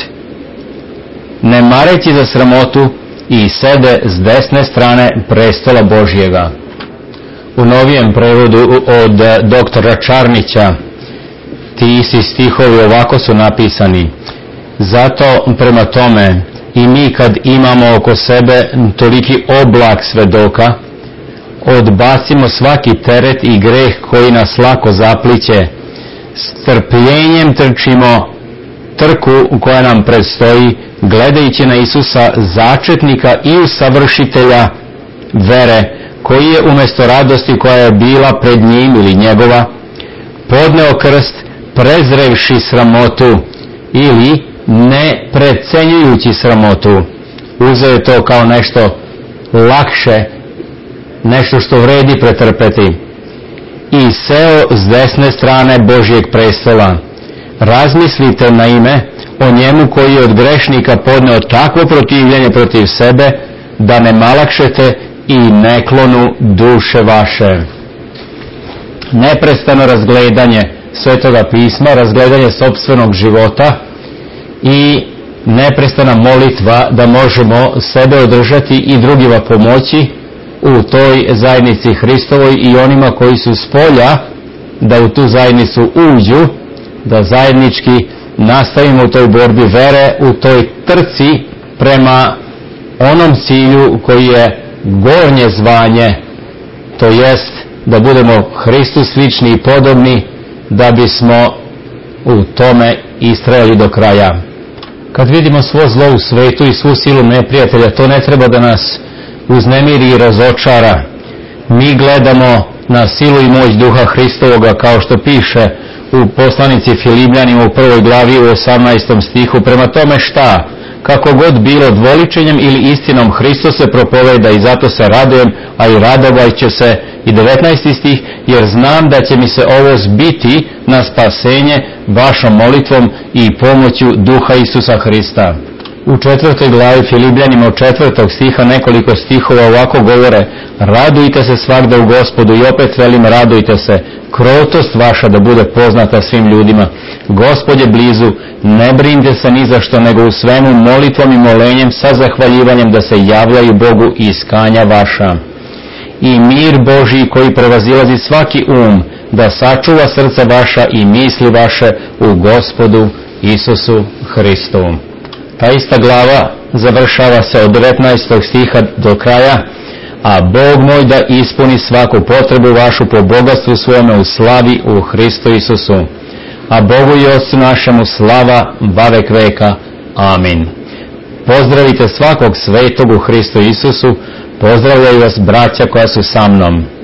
ne mareći za sramotu, i sede s desne strane prestola Božjega. U novijem prevodu od doktora Čarnića ti isti stihovi ovako su napisani: zato prema tome i mi kad imamo oko sebe toliki oblak svedoka, odbacimo svaki teret i greh koji nas lako zapliće, s trpljenjem trčimo trku koja nam predstoji, gledajući na Isusa, začetnika i usavršitelja vere, koji je umjesto radosti koja je bila pred njim ili njegova, podneo krst, prezrevši sramotu ili ne precenjujući sramotu. Uzeo je to kao nešto lakše, nešto što vredi pretrpeti, i seo s desne strane Božjeg prestola. Razmislite naime o njemu koji je od grešnika podneo takvo protivljenje protiv sebe, da ne malakšete i ne klonu duše vaše. Neprestano razgledanje Svetoga pisma, razgledanje sopstvenog života i neprestana molitva da možemo sebe održati i drugima pomoći u toj zajednici Hristovoj i onima koji su s polja da u tu zajednicu uđu, da zajednički nastavimo u toj borbi vere, u toj trci prema onom cilju koji je gornje zvanje, to jest da budemo Hristu slični i podobni, da bismo u tome istrajali do kraja. Kad vidimo svo zlo u svetu i svu silu neprijatelja, to ne treba da nas uznemiri i razočara. Mi gledamo na silu i moć Duha Hristovoga, kao što piše u poslanici Filipljanima u prvoj glavi u osamnaestom stihu. Prema tome šta? Kako god bilo, dvoličenjem ili istinom Hristos se propoveda, i zato se radujem, a i radovat će se, i devetnaesti stih, jer znam da će mi se ovo zbiti na spasenje vašom molitvom i pomoću Duha Isusa Hrista. U četvrtoj glavi Filipljanima od četvrtog stiha nekoliko stihova ovako govore: radujte se svagda u Gospodu, i opet velim radujte se, krotost vaša da bude poznata svim ljudima. Gospod je blizu, ne brinite se ni za što, nego u svemu molitvom i molenjem sa zahvaljivanjem da se javljaju Bogu iskanja vaša. I mir Božji koji prevazilazi svaki um, da sačuva srca vaša i misli vaše u Gospodu Isusu Hristu. Ta ista glava završava se od devetnaestog stiha do kraja: a Bog moj da ispuni svaku potrebu vašu po bogatstvu svome u slavi u Hristu Isusu. A Bogu i Otcu našemu slava vavek veka. Amin. Pozdravite svakog svetog u Hristu Isusu, pozdravljaju vas braća koja su sa mnom.